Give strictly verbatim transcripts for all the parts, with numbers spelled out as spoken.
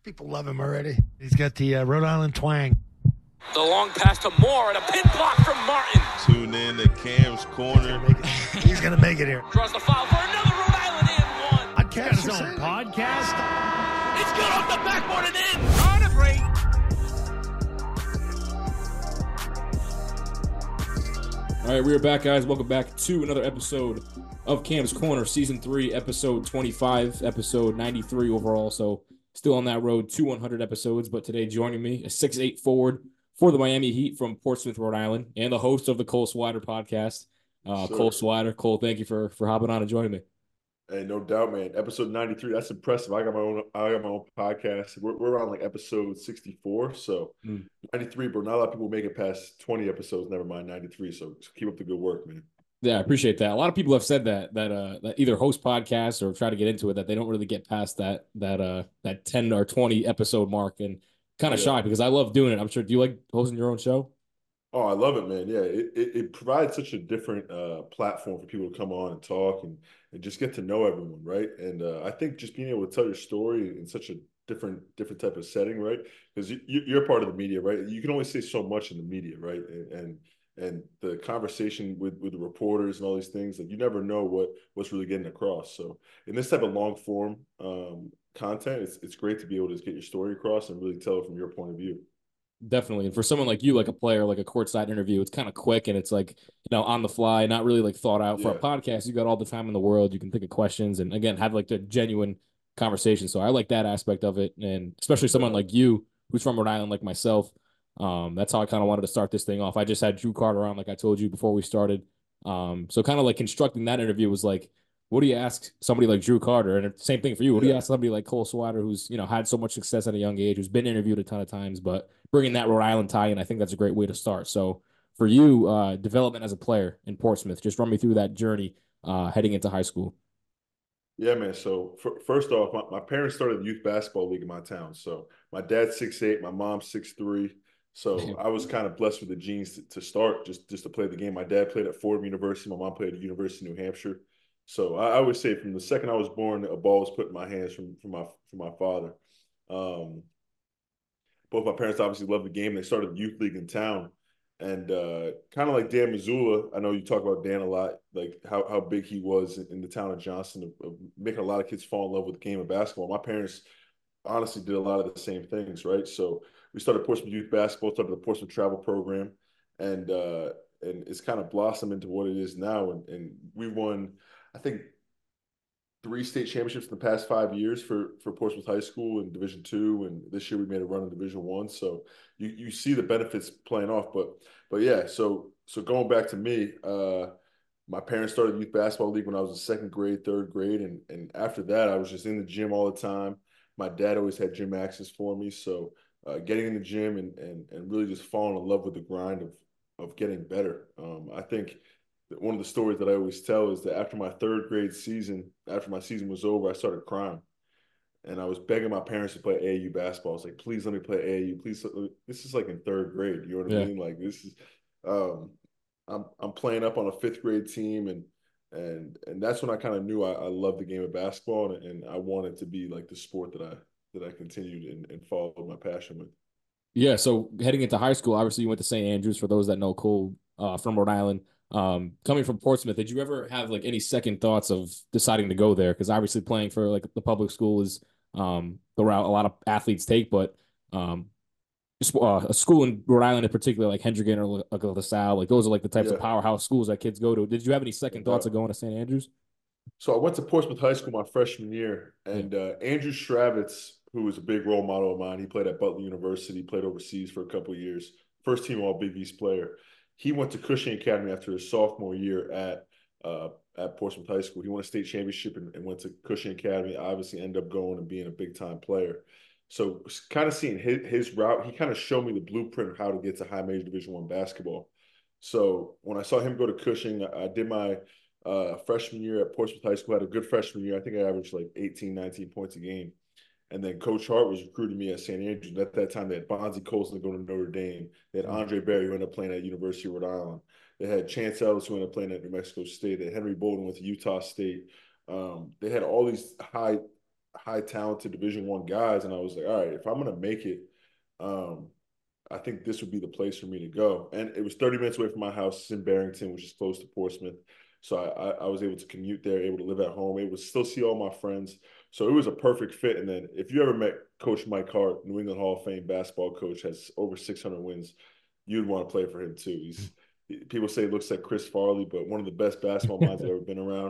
People love him already. He's got the uh, Rhode Island twang. The long pass to Moore and a pin block from Martin. Tune in to Cam's Corner. He's going to make it here. Draws the foul for another Rhode Island and one. Podcast. He's got his own podcast. It's good off the backboard and in. On a break. All right, we are back, guys. Welcome back to another episode of Cam's Corner, Season three, Episode twenty-five, Episode ninety-three overall. So still on that road to one hundred episodes, but today joining me, a six eight forward for the Miami Heat from Portsmouth, Rhode Island, and the host of the Cole Swider podcast, uh, Sure. Cole Swider. Cole, thank you for for hopping on and joining me. Hey, no doubt, man. Episode ninety-three, that's impressive. I got my own I got my own podcast. We're, we're on like episode sixty-four. So Mm. ninety-three, bro. Not a lot of people make it past twenty episodes, never mind ninety-three. So keep up the good work, man. Yeah, I appreciate that. A lot of people have said that that uh that either host podcasts or try to get into it, that they don't really get past that that uh that ten or twenty episode mark, and kind of Yeah. shocked because I love doing it. I'm sure. Do you like hosting your own show? Oh, I love it, man. Yeah, it, it, it provides such a different uh, platform for people to come on and talk and, and just get to know everyone, right? And uh, I think just being able to tell your story in such a different different type of setting, right? Because you, you're part of the media, right? You can only say so much in the media, right? And and, and the conversation with, with the reporters and all these things, like you never know what what's really getting across. So in this type of long form um, content, it's it's great to be able to get your story across and really tell it from your point of view. Definitely. And for someone like you, like a player, like a courtside interview, it's kind of quick and it's like, you know, on the fly, not really like thought out. For a Yeah. podcast, you got all the time in the world. You can think of questions and, again, have like the genuine conversation. So I like that aspect of it. And especially someone Yeah. like you who's from Rhode Island, like myself. Um, that's how I kind of wanted to start this thing off. I just had Drew Carter on, like I told you before we started. Um, so kind of like constructing that interview was like, what do you ask somebody like Drew Carter? And same thing for you. What do you Yeah. ask somebody like Cole Swider, who's, you know, had so much success at a young age, who's been interviewed a ton of times, but bringing that Rhode Island tie in, I think that's a great way to start. So for you, uh, development as a player in Portsmouth, just run me through that journey uh, heading into high school. Yeah, man. So f- first off, my, my parents started the youth basketball league in my town. So my dad's six eight, my mom's six three. So I was kind of blessed with the genes to, to start, just, just to play the game. My dad played at Fordham University. My mom played at University of New Hampshire. So I, I would say from the second I was born, a ball was put in my hands from, from my from my father. Um, both my parents obviously loved the game. They started the youth league in town. And uh, kind of like Dan Missoula, I know you talk about Dan a lot, like how, how big he was in, in the town of Johnston, of, of making a lot of kids fall in love with the game of basketball. My parents honestly did a lot of the same things, right? So we started Portsmouth Youth Basketball, started the Portsmouth Travel Program, and uh, and it's kind of blossomed into what it is now. And, and we won, I think, three state championships in the past five years for for Portsmouth High School in Division Two, and this year we made a run in Division One. So you you see the benefits playing off. But but yeah, so so going back to me, uh, my parents started the youth basketball league when I was in second grade, third grade, and and after that I was just in the gym all the time. My dad always had gym access for me, so uh, getting in the gym and and and really just falling in love with the grind of of getting better. Um, I think that one of the stories that I always tell is that after my third grade season, after my season was over, I started crying. And I was begging my parents to play A A U basketball. I was like, please let me play A A U. Please. This is like in third grade. You know what I Yeah. mean? Like this is, um, I'm, I'm playing up on a fifth grade team. And, and, and that's when I kind of knew I, I loved the game of basketball and, and I wanted to be like the sport that I, that I continued and, and followed my passion with. Yeah, so heading into high school, obviously you went to Saint Andrews, for those that know Cole uh, from Rhode Island. Um, coming from Portsmouth, did you ever have like any second thoughts of deciding to go there? Because obviously playing for like the public school is um, the route a lot of athletes take, but um, just, uh, a school in Rhode Island in particular, like Hendricken or like LaSalle, like those are like the types Yeah. of powerhouse schools that kids go to. Did you have any second No thoughts doubt. of going to Saint Andrews? So I went to Portsmouth High School my freshman year, and uh, Andrew Stravitz, who was a big role model of mine, he played at Butler University, played overseas for a couple of years, first team All Big East player. He went to Cushing Academy after his sophomore year at uh, at Portsmouth High School. He won a state championship and, and went to Cushing Academy. Obviously, ended up going and being a big time player. So, kind of seeing his, his route, he kind of showed me the blueprint of how to get to high major Division One basketball. So when I saw him go to Cushing, I, I did my uh, freshman year at Portsmouth High School. Had a good freshman year. I think I averaged like eighteen, nineteen points a game. And then Coach Hart was recruiting me at Saint Andrews. At that time, they had Bonzie Colson going to Notre Dame. They had Andre Berry, who ended up playing at University of Rhode Island. They had Chance Ellis, who ended up playing at New Mexico State. They had Henry Bolden with Utah State. Um, they had all these high high talented Division One guys, and I was like, all right, if I'm gonna make it, um, I think this would be the place for me to go. And it was thirty minutes away from my house. It's in Barrington, which is close to Portsmouth. So I, I was able to commute there, able to live at home, able to still see all my friends. So it was a perfect fit. And then if you ever met Coach Mike Hart, New England Hall of Fame basketball coach, has over six hundred wins, you'd want to play for him too. He's people say he looks like Chris Farley, but one of the best basketball minds I've ever been around.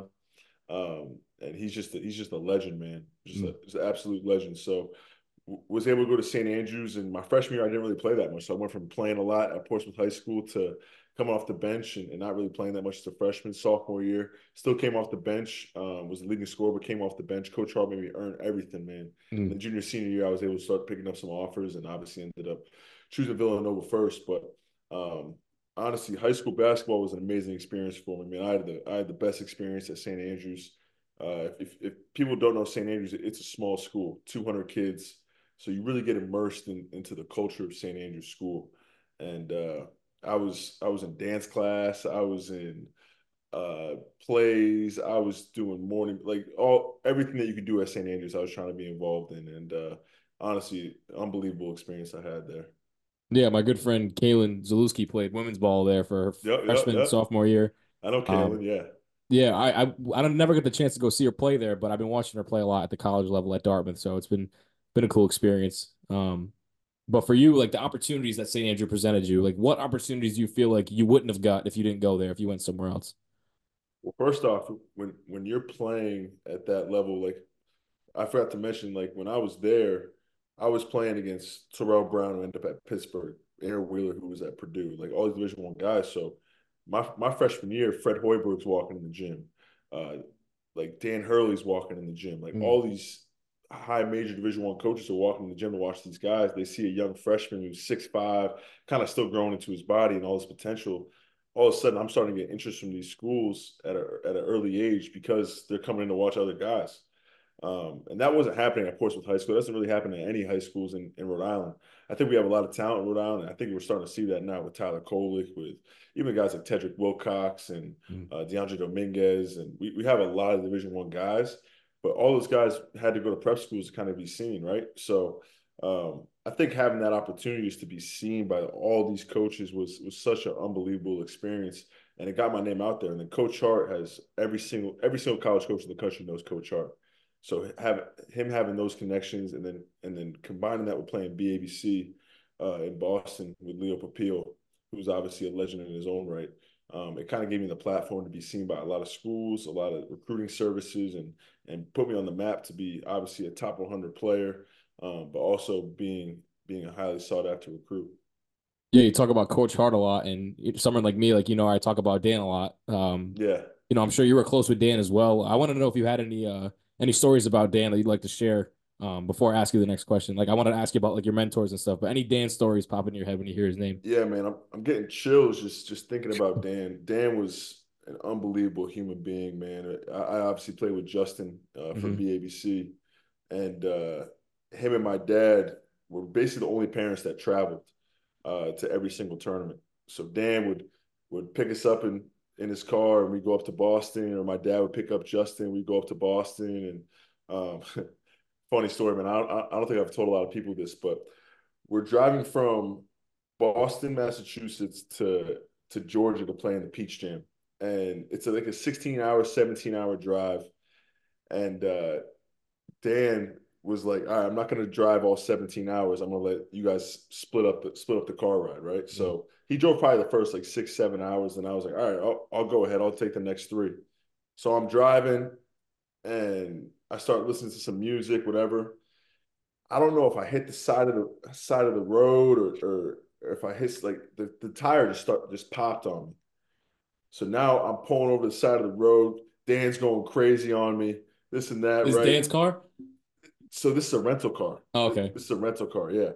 Um, and he's just a, he's just a legend, man. Just, a, just an absolute legend. So was able to go to Saint Andrews, and my freshman year I didn't really play that much. So I went from playing a lot at Portsmouth High School to coming off the bench and, and not really playing that much as a freshman. Sophomore year, still came off the bench, um, was the leading scorer, but came off the bench. Coach Hart made me earn everything, man. Mm. And then junior, senior year, I was able to start picking up some offers, and obviously ended up choosing Villanova first. But um, honestly, high school basketball was an amazing experience for me. I mean, I had the I had the best experience at Saint Andrews. Uh, if, if people don't know Saint Andrews, it's a small school, two hundred kids. So you really get immersed in, into the culture of Saint Andrews School. And uh, I was I was in dance class. I was in uh, plays. I was doing morning, like all everything that you could do at Saint Andrews, I was trying to be involved in. And uh, honestly, unbelievable experience I had there. Yeah, my good friend Kaylin Zalewski played women's ball there for her yep, freshman yep, yep. sophomore year. I know Kaylin, um, yeah. Yeah, I, I I don't never get the chance to go see her play there, but I've been watching her play a lot at the college level at Dartmouth, so it's been been a cool experience. Um, but for you, like the opportunities that Saint Andrew presented you, like what opportunities do you feel like you wouldn't have got if you didn't go there, if you went somewhere else? Well, first off, when when you're playing at that level, like I forgot to mention, like when I was there, I was playing against Terrell Brown, who ended up at Pittsburgh, Aaron Wheeler, who was at Purdue, like all these Division One guys. So my my freshman year, Fred Hoiberg's walking in the gym, uh, like Dan Hurley's walking in the gym, like mm. all these high major Division One coaches are walking in the gym to watch these guys. They see a young freshman who's six five, kind of still growing into his body and all his potential. All of a sudden, I'm starting to get interest from these schools at a, at an early age because they're coming in to watch other guys. Um, and that wasn't happening at Portsmouth High School. That doesn't really happen at any high schools in, in Rhode Island. I think we have a lot of talent in Rhode Island. And I think we're starting to see that now with Tyler Kolek, with even guys like Tedrick Wilcox and uh, DeAndre Dominguez. And we, we have a lot of Division One guys, but all those guys had to go to prep schools to kind of be seen, right? So um, I think having that opportunity to be seen by all these coaches was was such an unbelievable experience. And it got my name out there. And then Coach Hart has every single every single college coach in the country knows Coach Hart. So have him having those connections, and then and then combining that with playing B A B C uh, in Boston with Leo Papil, who's obviously a legend in his own right, um, it kind of gave me the platform to be seen by a lot of schools, a lot of recruiting services, and and put me on the map to be obviously a top one hundred player, um, but also being being a highly sought after recruit. Yeah, you talk about Coach Hart a lot, and someone like me, like you know, I talk about Dan a lot. Um, yeah, you know, I'm sure you were close with Dan as well. I want to know if you had any. Uh, Any stories about Dan that you'd like to share um, before I ask you the next question? Like I want to ask you about like your mentors and stuff, but any Dan stories pop in your head when you hear his name? Yeah, man, I'm I'm getting chills just just thinking about Dan. Dan was an unbelievable human being, man. I, I obviously played with Justin uh, for mm-hmm. B A B C, and uh, him and my dad were basically the only parents that traveled uh, to every single tournament. So Dan would would pick us up in in his car and we go up to Boston, or my dad would pick up Justin. We go up to Boston, and um, funny story, man. I don't, I don't think I've told a lot of people this, but we're driving from Boston, Massachusetts to to Georgia to play in the Peach Jam, and it's a, like a sixteen hour, seventeen hour drive. And uh, Dan was like, "All right, I'm not going to drive all seventeen hours. I'm going to let you guys split up the split up the car ride, right?" Mm-hmm. So he drove probably the first like six, seven hours, and I was like, "All right, I'll, I'll go ahead. I'll take the next three." So I'm driving, and I start listening to some music, whatever. I don't know if I hit the side of the side of the road, or or, or if I hit like the, the tire just start just popped on me. So now I'm pulling over the side of the road. Dan's going crazy on me. This and that. Is right? Dan's car? So this is a rental car. Oh, okay. This is a rental car, yeah.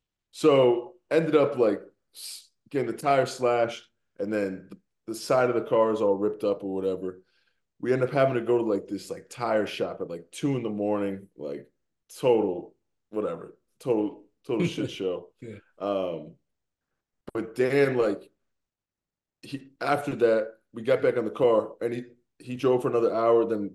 So ended up like getting the tire slashed, and then the side of the car is all ripped up or whatever. We end up having to go to like this like tire shop at like two in the morning, like total whatever, total total shit show. Yeah. Um, but Dan, like he after that, we got back on the car, and he he drove for another hour. Then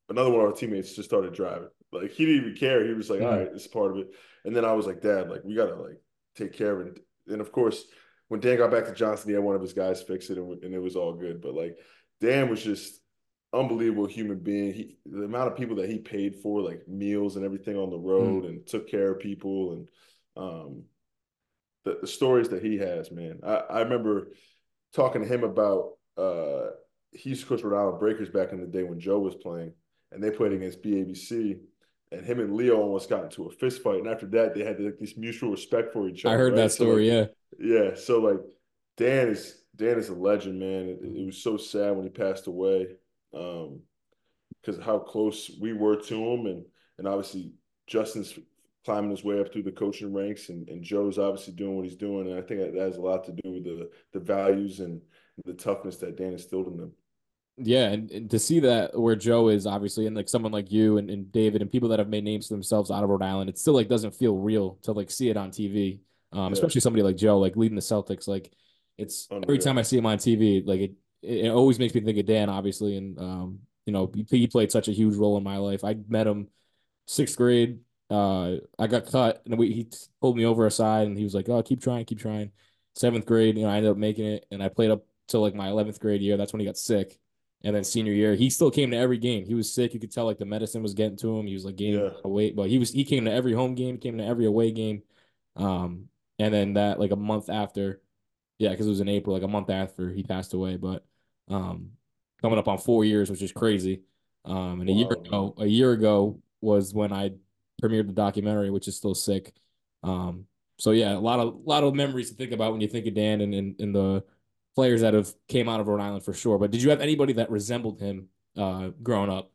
another one of our teammates just started driving. Like he didn't even care. He was like, all Mhm. right, it's part of it. And then I was like, Dad, like we gotta like take care of it. And of course, when Dan got back to Johnson, he had one of his guys fix it, and, and it was all good. But like Dan was just unbelievable human being. He the amount of people that he paid for, like meals and everything on the road, Mhm. and took care of people, and um, the, the stories that he has, man. I, I remember talking to him about uh, he used to coach Rhode Island Breakers back in the day when Joe was playing, and they played against B A B C, and him and Leo almost got into a fist fight, and after that they had like this mutual respect for each I other, heard that right? So like, story. Yeah. yeah, so like Dan is Dan is a legend, man. It, it was so sad when he passed away, um, because of how close we were to him, and and obviously Justin's climbing his way up through the coaching ranks, and, and Joe's obviously doing what he's doing, and I think that, that has a lot to do with the the values and the toughness that Dan instilled in them. Yeah, and, and to see that where Joe is obviously, and like someone like you and, and David and people that have made names for themselves out of Rhode Island, it still like doesn't feel real to like see it on T V. Um, Yeah, especially somebody like Joe, like leading the Celtics. Like it's every unreal. time I see him on T V, like it it always makes me think of Dan, obviously, and um, you know, he, he played such a huge role in my life. I met him sixth grade. Uh, I got cut, and we, he pulled me over aside, and he was like, "Oh, keep trying, keep trying." Seventh grade, you know, I ended up making it, and I played up till like my eleventh grade year. That's when he got sick, and then senior year, he still came to every game. He was sick. You could tell like the medicine was getting to him. He was like gaining Yeah, a lot of weight, but he was he came to every home game, came to every away game. Um, and then that like a month after, yeah, because it was in April, like a month after he passed away. But um, coming up on four years, which is crazy. Um, and a year wild, man. ago, a year ago was when I premiered the documentary, which is still sick. Um, so yeah, a lot of lot of memories to think about when you think of Dan and, and, and the players that have came out of Rhode Island for sure. But did you have anybody that resembled him uh, growing up?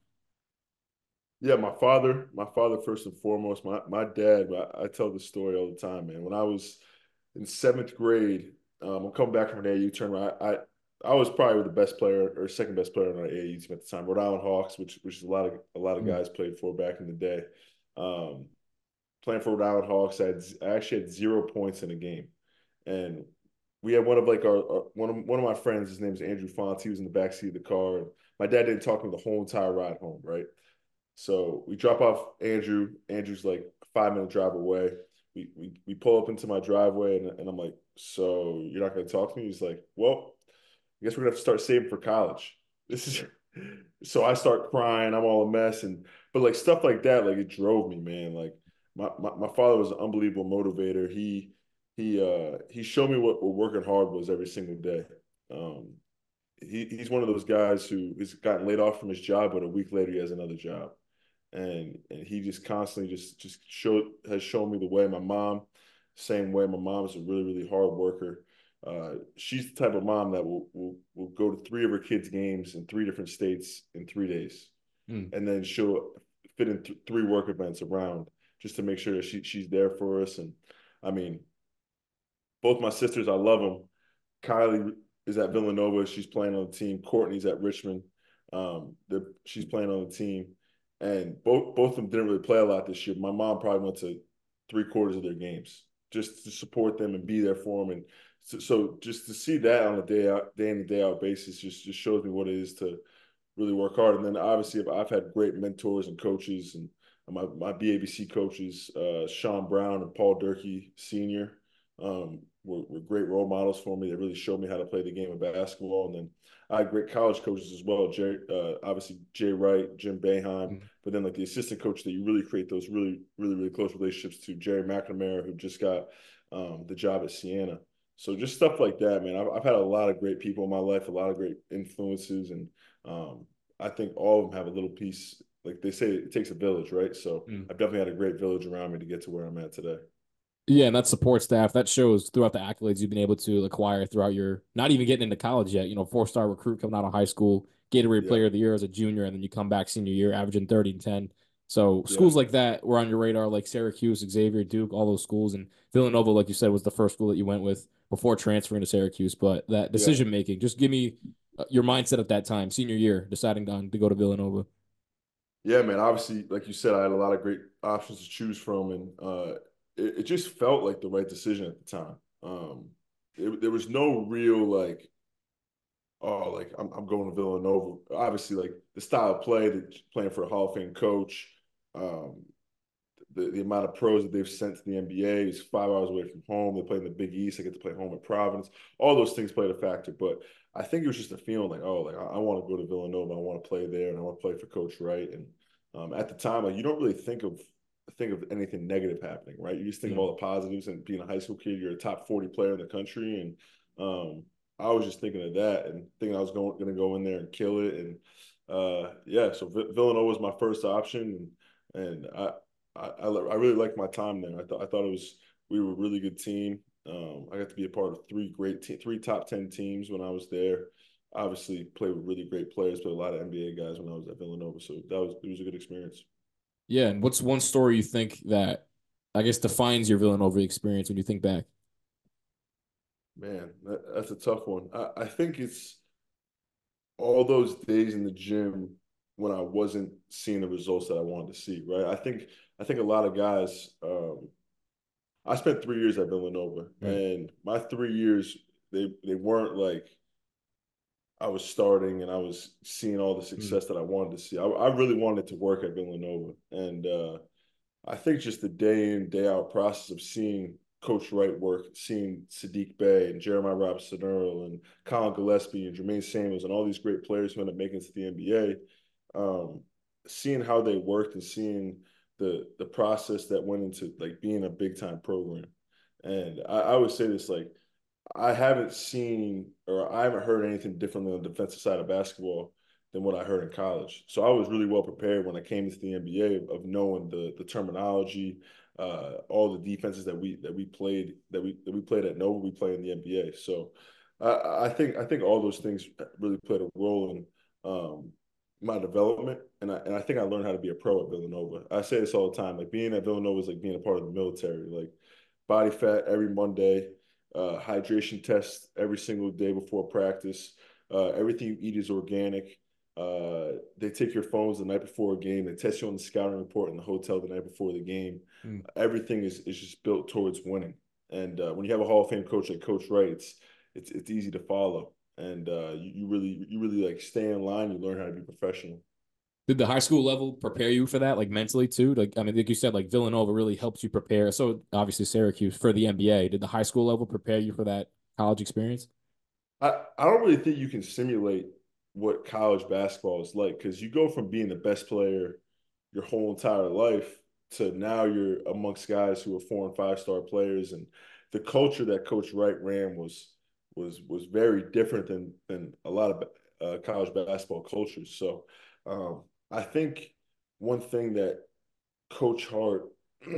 Yeah, my father, my father first and foremost. My my dad. I, I tell this story all the time, man. When I was in seventh grade, um, I'm coming back from an A U tournament. I, I I was probably the best player or second best player on our A A U team at the time. Rhode Island Hawks, which which is a lot of a lot of Mm. guys played for back in the day. Um, playing for Rhode Island Hawks, I, had, I actually had zero points in a game, and we had one of like our, our one of one of my friends. His name is Andrew Fonts. He was in the back seat of the car. And my dad didn't talk to me the whole entire ride home, right? So we drop off Andrew. Andrew's like a five minute drive away. We, we we pull up into my driveway, and, and I'm like, so you're not going to talk to me? He's like, well, I guess we're gonna have to start saving for college. This is so I start crying. I'm all a mess, and but like stuff like that, like it drove me, man. Like my my, my father was an unbelievable motivator. He he uh he showed me what, what working hard was every single day. Um, he he's one of those guys who has gotten laid off from his job, but a week later he has another job, and and he just constantly just just showed has shown me the way. My mom, same way. My mom is a really really hard worker. Uh, she's the type of mom that will, will will go to three of her kids' games in three different states in three days, Mm. and then she'll fit in th- three work events around just to make sure that she she's there for us. And I mean, both my sisters, I love them. Kylie is at Villanova. She's playing on the team. Courtney's at Richmond. Um, she's playing on the team, and both both of them didn't really play a lot this year. My mom probably went to three quarters of their games just to support them and be there for them. And so, so just to see that on a day out, day in and day out basis, just just shows me what it is to really work hard. And then obviously, I've had great mentors and coaches, and my my B A B C coaches, uh, Sean Brown and Paul Durkee Senior Um, were, were great role models for me. They really showed me how to play the game of basketball. And then I had great college coaches as well. Jay, uh, obviously Jay Wright, Jim Boeheim, Mm. but then like the assistant coach that you really create those really, really, really close relationships to, Jerry McNamara, who just got um, the job at Siena. So just stuff like that, man. I've, I've had a lot of great people in my life, a lot of great influences, and um, I think all of them have a little piece. Like they say, it takes a village, right? So Mm. I've definitely had a great village around me to get to where I'm at today. Yeah, and that support staff that shows throughout the accolades you've been able to acquire throughout your not even getting into college yet. You know, four star recruit coming out of high school, Gatorade Yeah, Player of the Year as a junior, and then you come back senior year averaging thirty and ten. So yeah, schools like that were on your radar, like Syracuse, Xavier, Duke, all those schools, and Villanova, like you said, was the first school that you went with before transferring to Syracuse. But that yeah. decision making, just give me uh, your mindset at that time, senior year, deciding on to go to Villanova. Yeah, man. Obviously, like you said, I had a lot of great options to choose from, and uh, it, it just felt like the right decision at the time. Um, it, there was no real like oh, like I'm, I'm going to Villanova. Obviously, like the style of play, the, playing for a Hall of Fame coach, um, the, the amount of pros that they've sent to the N B A is five hours away from home. They play in the Big East. They get to play home at Providence. All those things played a factor. But I think it was just a feeling like, oh, like I, I want to go to Villanova. I want to play there, and I want to play for Coach Wright. And um, at the time, like you don't really think of think of anything negative happening, right? You just think mm-hmm. of all the positives. And being a high school kid, you're a top forty player in the country, and um, I was just thinking of that and thinking I was going going to go in there and kill it. And uh, yeah, so v- Villanova was my first option, and, and I, I I really liked my time there. I thought I thought it was we were a really good team. Um, I got to be a part of three great te- three top ten teams when I was there. Obviously, played with really great players, played a lot of N B A guys when I was at Villanova. So that was it was a good experience. Yeah, and what's one story you think that I guess defines your Villanova experience when you think back? Man, that, that's a tough one. I, I think it's all those days in the gym when I wasn't seeing the results that I wanted to see, right? I think I think a lot of guys um, I spent three years at Villanova, right. And my three years they they weren't like I was starting and I was seeing all the success mm. that I wanted to see. I, I really wanted to work at Villanova, and uh, I think just the day in day out process of seeing Coach Wright work, seeing Saddiq Bey and Jeremiah Robinson Earl and Colin Gillespie and Jermaine Samuels and all these great players who ended up making it to the N B A, um, seeing how they worked and seeing the the process that went into like being a big time program. And I, I would say this, like I haven't seen or I haven't heard anything differently on the defensive side of basketball than what I heard in college. So I was really well prepared when I came into the N B A of, of knowing the the terminology, uh, all the defenses that we that we played that we that we played at Nova, we play in the N B A. So I, I think I think all those things really played a role in um, my development, and I and I think I learned how to be a pro at Villanova. I say this all the time, like being at Villanova is like being a part of the military, like body fat every Monday, uh, hydration test every single day before practice. Uh, everything you eat is organic. Uh, they take your phones the night before a game. They test you on the scouting report in the hotel the night before the game. Mm. Everything is, is just built towards winning. And uh, when you have a Hall of Fame coach like Coach Wright, it's it's it's easy to follow. And uh, you, you really you really like stay in line. You learn how to be professional. Did the high school level prepare you for that, like mentally too? Like I mean, like you said, like Villanova really helps you prepare. So obviously Syracuse for the N B A. Did the high school level prepare you for that college experience? I, I don't really think you can simulate what college basketball is like, because you go from being the best player your whole entire life to now you're amongst guys who are four and five star players, and the culture that Coach Wright ran was was was very different than than a lot of uh, college basketball cultures. So um, I think one thing that Coach Hart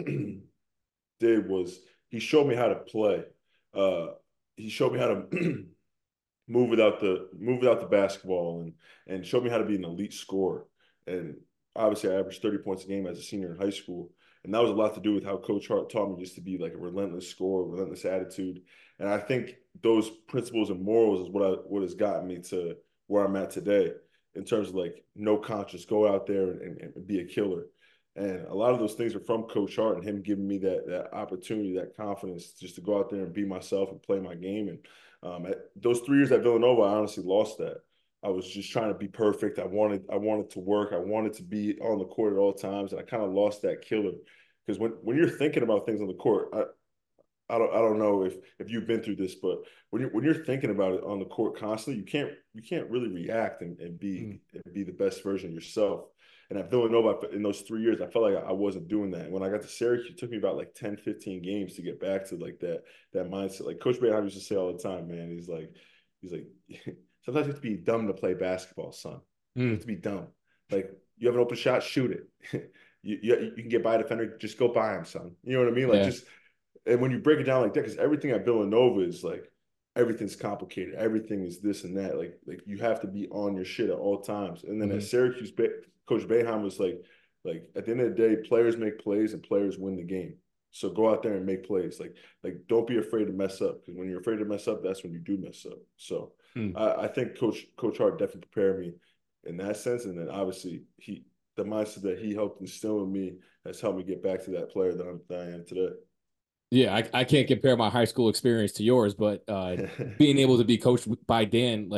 did was he showed me how to play. Uh, he showed me how to move without the move without the basketball and and showed me how to be an elite scorer. And obviously I averaged thirty points a game as a senior in high school. And that was a lot to do with how Coach Hart taught me just to be like a relentless scorer, relentless attitude. And I think those principles and morals is what I what has gotten me to where I'm at today in terms of like no conscience, go out there and, and be a killer. And a lot of those things are from Coach Hart and him giving me that that opportunity, that confidence just to go out there and be myself and play my game. And um, at, those three years at Villanova, I honestly lost that. I was just trying to be perfect. I wanted I wanted to work. I wanted to be on the court at all times, and I kind of lost that killer. Because when, when you're thinking about things on the court, I I don't I don't know if if you've been through this, but when you're when you're thinking about it on the court constantly, you can't you can't really react and, and be mm. and be the best version of yourself. And at Villanova, in those three years, I felt like I wasn't doing that. And when I got to Syracuse, it took me about like ten, fifteen games to get back to like that that mindset. Like Coach Boeheim used to say all the time, man, he's like, he's like, sometimes you have to be dumb to play basketball, son. Mm. You have to be dumb. Like you have an open shot, shoot it. you, you you can get by a defender, just go by him, son. You know what I mean? Like yeah. just and when you break it down like that, because everything at Villanova is like everything's complicated. Everything is this and that. Like like you have to be on your shit at all times. And then mm-hmm. at Syracuse, Coach Boeheim was like, like at the end of the day, players make plays and players win the game. So go out there and make plays. Like, like don't be afraid to mess up, because when you're afraid to mess up, that's when you do mess up. So mm. I, I think Coach Coach Hart definitely prepared me in that sense. And then obviously he the mindset that he helped instill in me has helped me get back to that player that, I'm, that I am today. Yeah, I, I can't compare my high school experience to yours, but uh, being able to be coached by Dan, like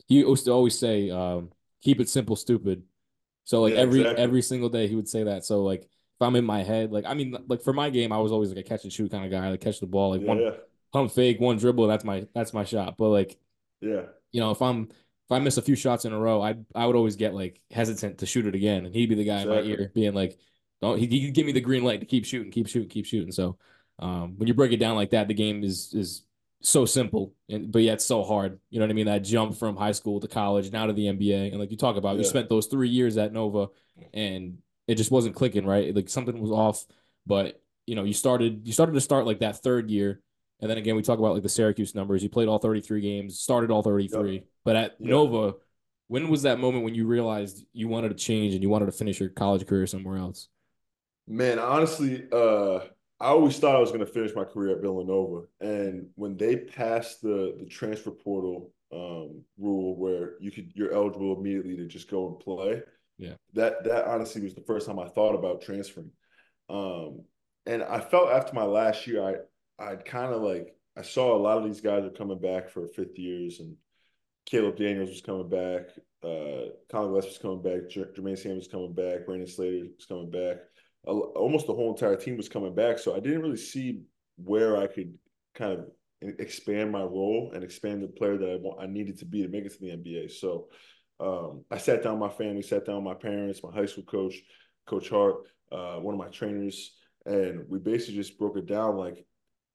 he used to always say, um, "Keep it simple, stupid." So like Yeah, every exactly. every single day he would say that. So like if I'm in my head, like I mean, like for my game, I was always like a catch and shoot kind of guy. Like catch the ball, like one Yeah, pump fake, one dribble. That's my that's my shot. But like yeah, you know, if I'm if I miss a few shots in a row, I I would always get like hesitant to shoot it again, and he'd be the guy in my exactly. ear being like, "Don't." He he'd give me the green light to keep shooting, keep shooting, keep shooting. So, um, when you break it down like that, the game is is so simple, and but yet so hard. You know what I mean? That jump from high school to college, now to the N B A, and like you talk about, you Yeah, spent those three years at Nova, and it just wasn't clicking, right? Like something was off, but you know, you started you started to start like that third year, and then again, we talk about like the Syracuse numbers. You played all thirty-three games, started all yep, thirty-three. But at yeah. Nova, when was that moment when you realized you wanted to change and you wanted to finish your college career somewhere else? Man, honestly, uh, I always thought I was going to finish my career at Villanova, and when they passed the the transfer portal um, rule, where you could you're eligible immediately to just go and play, Yeah. that that honestly was the first time I thought about transferring. Um, and I felt after my last year, I I'd kind of like I saw a lot of these guys are coming back for fifth years, and Caleb Daniels was coming back, uh, Colin West was coming back, Jer- Jermaine Samuels was coming back, Brandon Slater was coming back. Al- Almost the whole entire team was coming back, so I didn't really see where I could kind of e- expand my role and expand the player that I want, I needed to be to make it to the N B A. So um, I sat down with my family, sat down with my parents, my high school coach, Coach Hart, uh, one of my trainers, and we basically just broke it down like,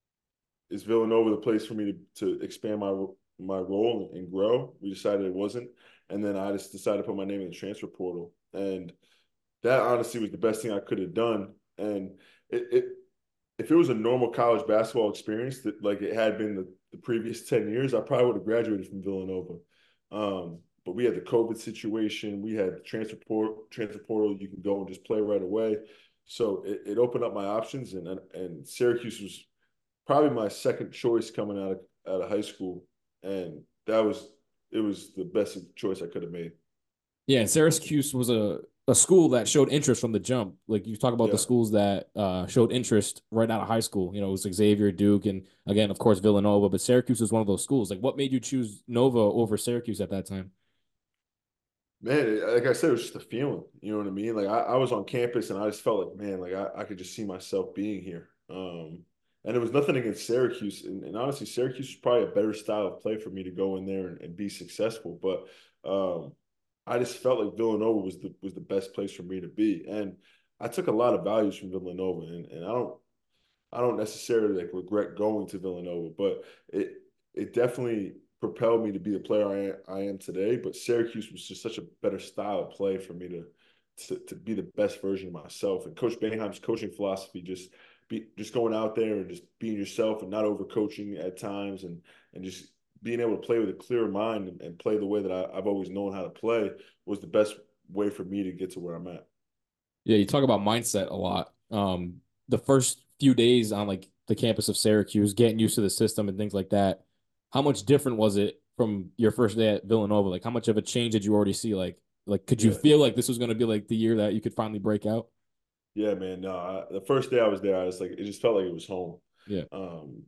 is Villanova the place for me to, to expand my my role and grow? We decided it wasn't, and then I just decided to put my name in the transfer portal, and that honestly was the best thing I could have done. And it, it if it was a normal college basketball experience that like it had been the, the previous ten years, I probably would have graduated from Villanova. Um, but we had the COVID situation, we had the transfer portal, transfer portal, you can go and just play right away. So it, it opened up my options, and and Syracuse was probably my second choice coming out of out of high school, and that was it was the best choice I could have made. Yeah, and Syracuse was a, a school that showed interest from the jump. Like you talk about the Yeah, schools that uh, showed interest right out of high school. You know, it was Xavier, Duke, and again, of course, Villanova. But Syracuse was one of those schools. Like, what made you choose Nova over Syracuse at that time? man. Like I said, it was just a feeling. You know what I mean? Like I, I was on campus, and I just felt like, man, like I, I could just see myself being here. Um, and it was nothing against Syracuse, and, and honestly, Syracuse is probably a better style of play for me to go in there and, and be successful. But um, I just felt like Villanova was the was the best place for me to be, and I took a lot of values from Villanova, and, and I don't I don't necessarily like regret going to Villanova, but it it definitely propelled me to be the player I, I am today. But Syracuse was just such a better style of play for me to, to to be the best version of myself. And Coach Boeheim's coaching philosophy, just be just going out there and just being yourself and not overcoaching at times, and and just being able to play with a clear mind, and, and play the way that I, I've always known how to play, was the best way for me to get to where I'm at. Yeah, you talk about mindset a lot. Um, the first few days on like the campus of Syracuse, getting used to the system and things like that. How much different was it from your first day at Villanova? Like, how much of a change did you already see? Like, like could you Yeah. feel like this was going to be like the year that you could finally break out? Yeah, man. No, I, the first day I was there, I was like, it just felt like it was home. Yeah. Um,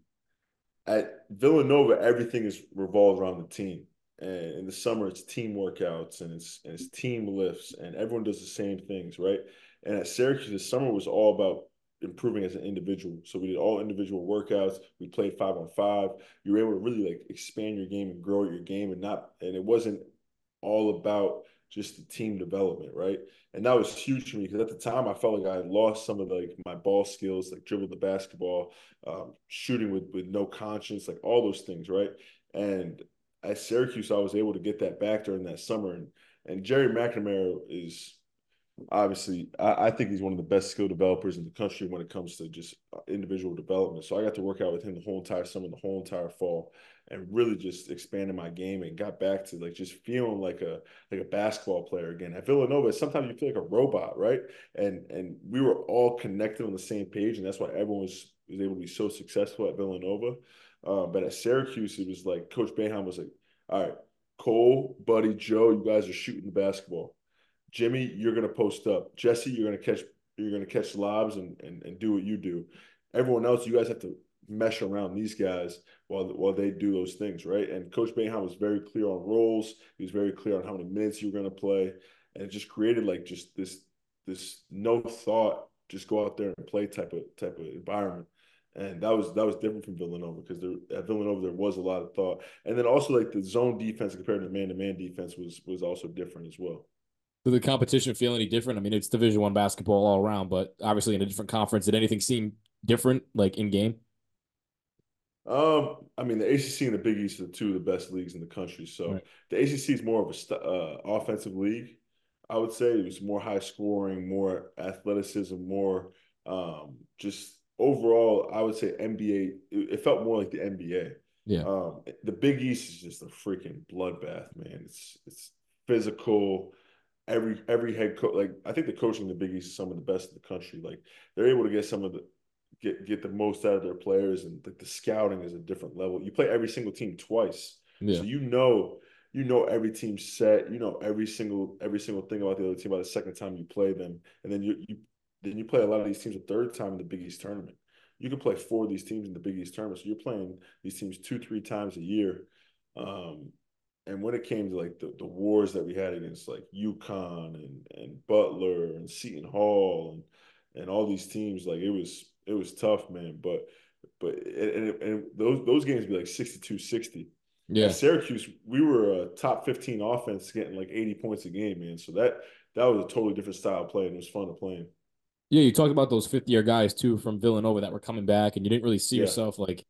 at Villanova, everything is revolved around the team. And in the summer, it's team workouts, and it's and it's team lifts, and everyone does the same things, right? And at Syracuse, the summer was all about improving as an individual. So we did all individual workouts. We played five on five. You were able to really like expand your game and grow your game, and not and it wasn't all about just the team development, right? And that was huge for me because at the time I felt like I had lost some of the, like my ball skills, like dribble the basketball, um, shooting with with no conscience, like all those things, right? And at Syracuse, I was able to get that back during that summer. And and Jerry McNamara is obviously, I, I think he's one of the best skill developers in the country when it comes to just uh, individual development. So I got to work out with him the whole entire summer, the whole entire fall, and really just expanded my game and got back to like just feeling like a like a basketball player again. At Villanova, sometimes you feel like a robot, right? And and we were all connected on the same page, and that's why everyone was was able to be so successful at Villanova. Uh, but at Syracuse, it was like Coach Boeheim was like, "All right, Cole, Buddy, Joe, you guys are shooting the basketball. Jimmy, you're gonna post up. Jesse, you're gonna catch you're gonna catch lobs and, and and do what you do. Everyone else, you guys have to mesh around these guys while while they do those things, right? And Coach Boeheim was very clear on roles. He was very clear on how many minutes you were going to play, and it just created like just this this no thought, just go out there and play type of type of environment. And that was that was different from Villanova because there, at Villanova there was a lot of thought, and then also like the zone defense compared to man to man defense was was also different as well. Did the competition feel any different? I mean, it's Division One basketball all around, but obviously in a different conference. Did anything seem different, like in game? Um, I mean, the A C C and the Big East are two of the best leagues in the country. So Right. the A C C is more of a uh, offensive league, I would say. It was more high scoring, more athleticism, more um, just overall. I would say N B A. It, it felt more like the N B A. Yeah. Um, the Big East is just a freaking bloodbath, man. It's it's physical. Every every head coach, like I think the coaching in the Big East is some of the best in the country. Like they're able to get some of the get get the most out of their players, and like the scouting is a different level. You play every single team twice, Yeah. so you know you know every team's set. You know every single every single thing about the other team by the second time you play them, and then you you then you play a lot of these teams a third time in the Big East tournament. You can play four of these teams in the Big East tournament, so you're playing these teams two three times a year. Um, and when it came to like the, the wars that we had against like UConn and and Butler and Seton Hall and and all these teams, like it was it was tough, man. But but and, and those those games be like sixty-two sixty. Yeah. At Syracuse, we were a top fifteen offense getting like eighty points a game, man. So that that was a totally different style of play, and it was fun to play in. Yeah, you talked about those fifth year guys too from Villanova that were coming back, and you didn't really see Yeah. yourself like,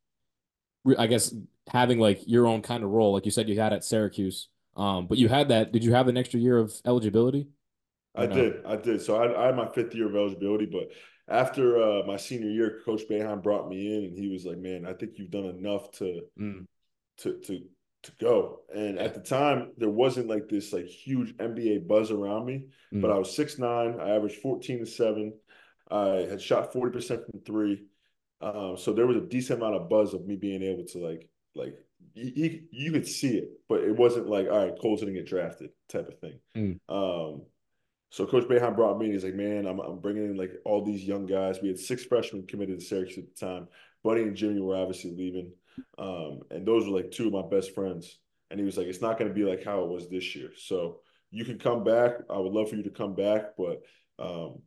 I guess, having like your own kind of role, like you said you had at Syracuse. Um, but you had that. Did you have an extra year of eligibility? I Or no? did. I did. So I, I had my fifth year of eligibility, but after uh, my senior year, Coach Boeheim brought me in, and he was like, "Man, I think you've done enough to Mm, to to to go." And yeah. at the time, there wasn't like this like huge N B A buzz around me, but Mm, I was six nine. I averaged fourteen and seven. I had shot forty percent from three. Um, so there was a decent amount of buzz of me being able to like like you, you could see it, but it wasn't like, all right, Cole's gonna get drafted type of thing. mm, Um, so Coach Boeheim brought me in. He's like, man, I'm, I'm bringing in like all these young guys. We had six freshmen committed to Syracuse at the time. Buddy and Jimmy were obviously leaving. Um, and those were like two of my best friends. And he was like, it's not going to be like how it was this year. So you can come back. I would love for you to come back, but um,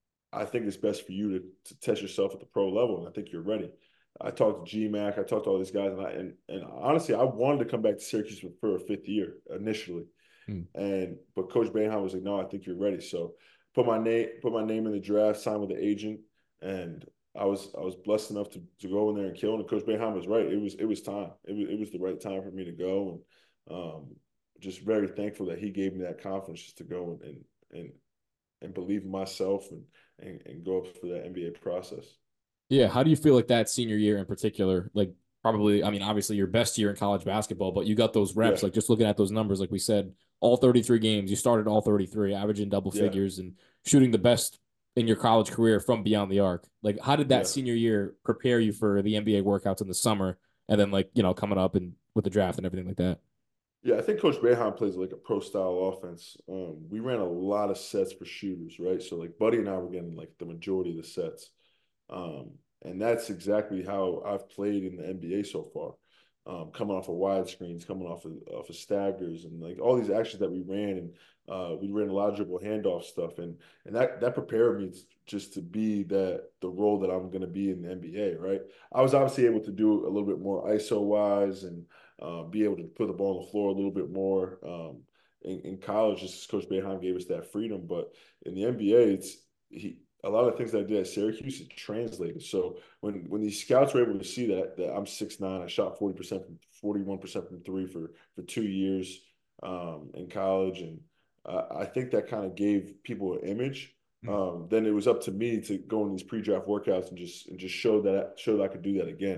I think it's best for you to, to test yourself at the pro level. And I think you're ready. I talked to G Mac. I talked to all these guys. And, I, and, and honestly, I wanted to come back to Syracuse for, for a fifth year initially. mm. And but Coach Boeheim was like, no, I think you're ready. So put my name put my name in the draft, signed with the agent, and I was I was blessed enough to, to go in there and kill. And Coach Boeheim was right. It was it was time. It was it was the right time for me to go. And um, just very thankful that he gave me that confidence just to go and and and believe in myself and and, and go up for that N B A process. Yeah. How do you feel like that senior year in particular? Like, probably, I mean, obviously your best year in college basketball, but you got those reps. Yeah. Like, just looking at those numbers, like we said, all thirty-three games, you started all thirty-three, averaging double Yeah. figures and shooting the best in your college career from beyond the arc. Like, how did that Yeah. senior year prepare you for the N B A workouts in the summer and then, like, you know, coming up and with the draft and everything like that? Yeah, I think Coach Boeheim plays like a pro style offense. Um, we ran a lot of sets for shooters, right? So like Buddy and I were getting like the majority of the sets. Um, and that's exactly how I've played in the N B A so far. Um, coming off of wide screens, coming off of off of staggers, and like all these actions that we ran, and uh, we ran a lot of dribble handoff stuff, and and that that prepared me just to be that the role that I'm going to be in the N B A, right? I was obviously able to do a little bit more I S O wise and uh, be able to put the ball on the floor a little bit more. Um, in, in college, just as Coach Boeheim gave us that freedom, but in the N B A, it's he a lot of things that I did at Syracuse, it translated. So when when these scouts were able to see that that I'm six nine, I shot forty percent from forty-one percent from three for for two years um, in college, and uh, I think that kind of gave people an image. Um, then it was up to me to go in these pre-draft workouts and just and just show that show that I could do that again.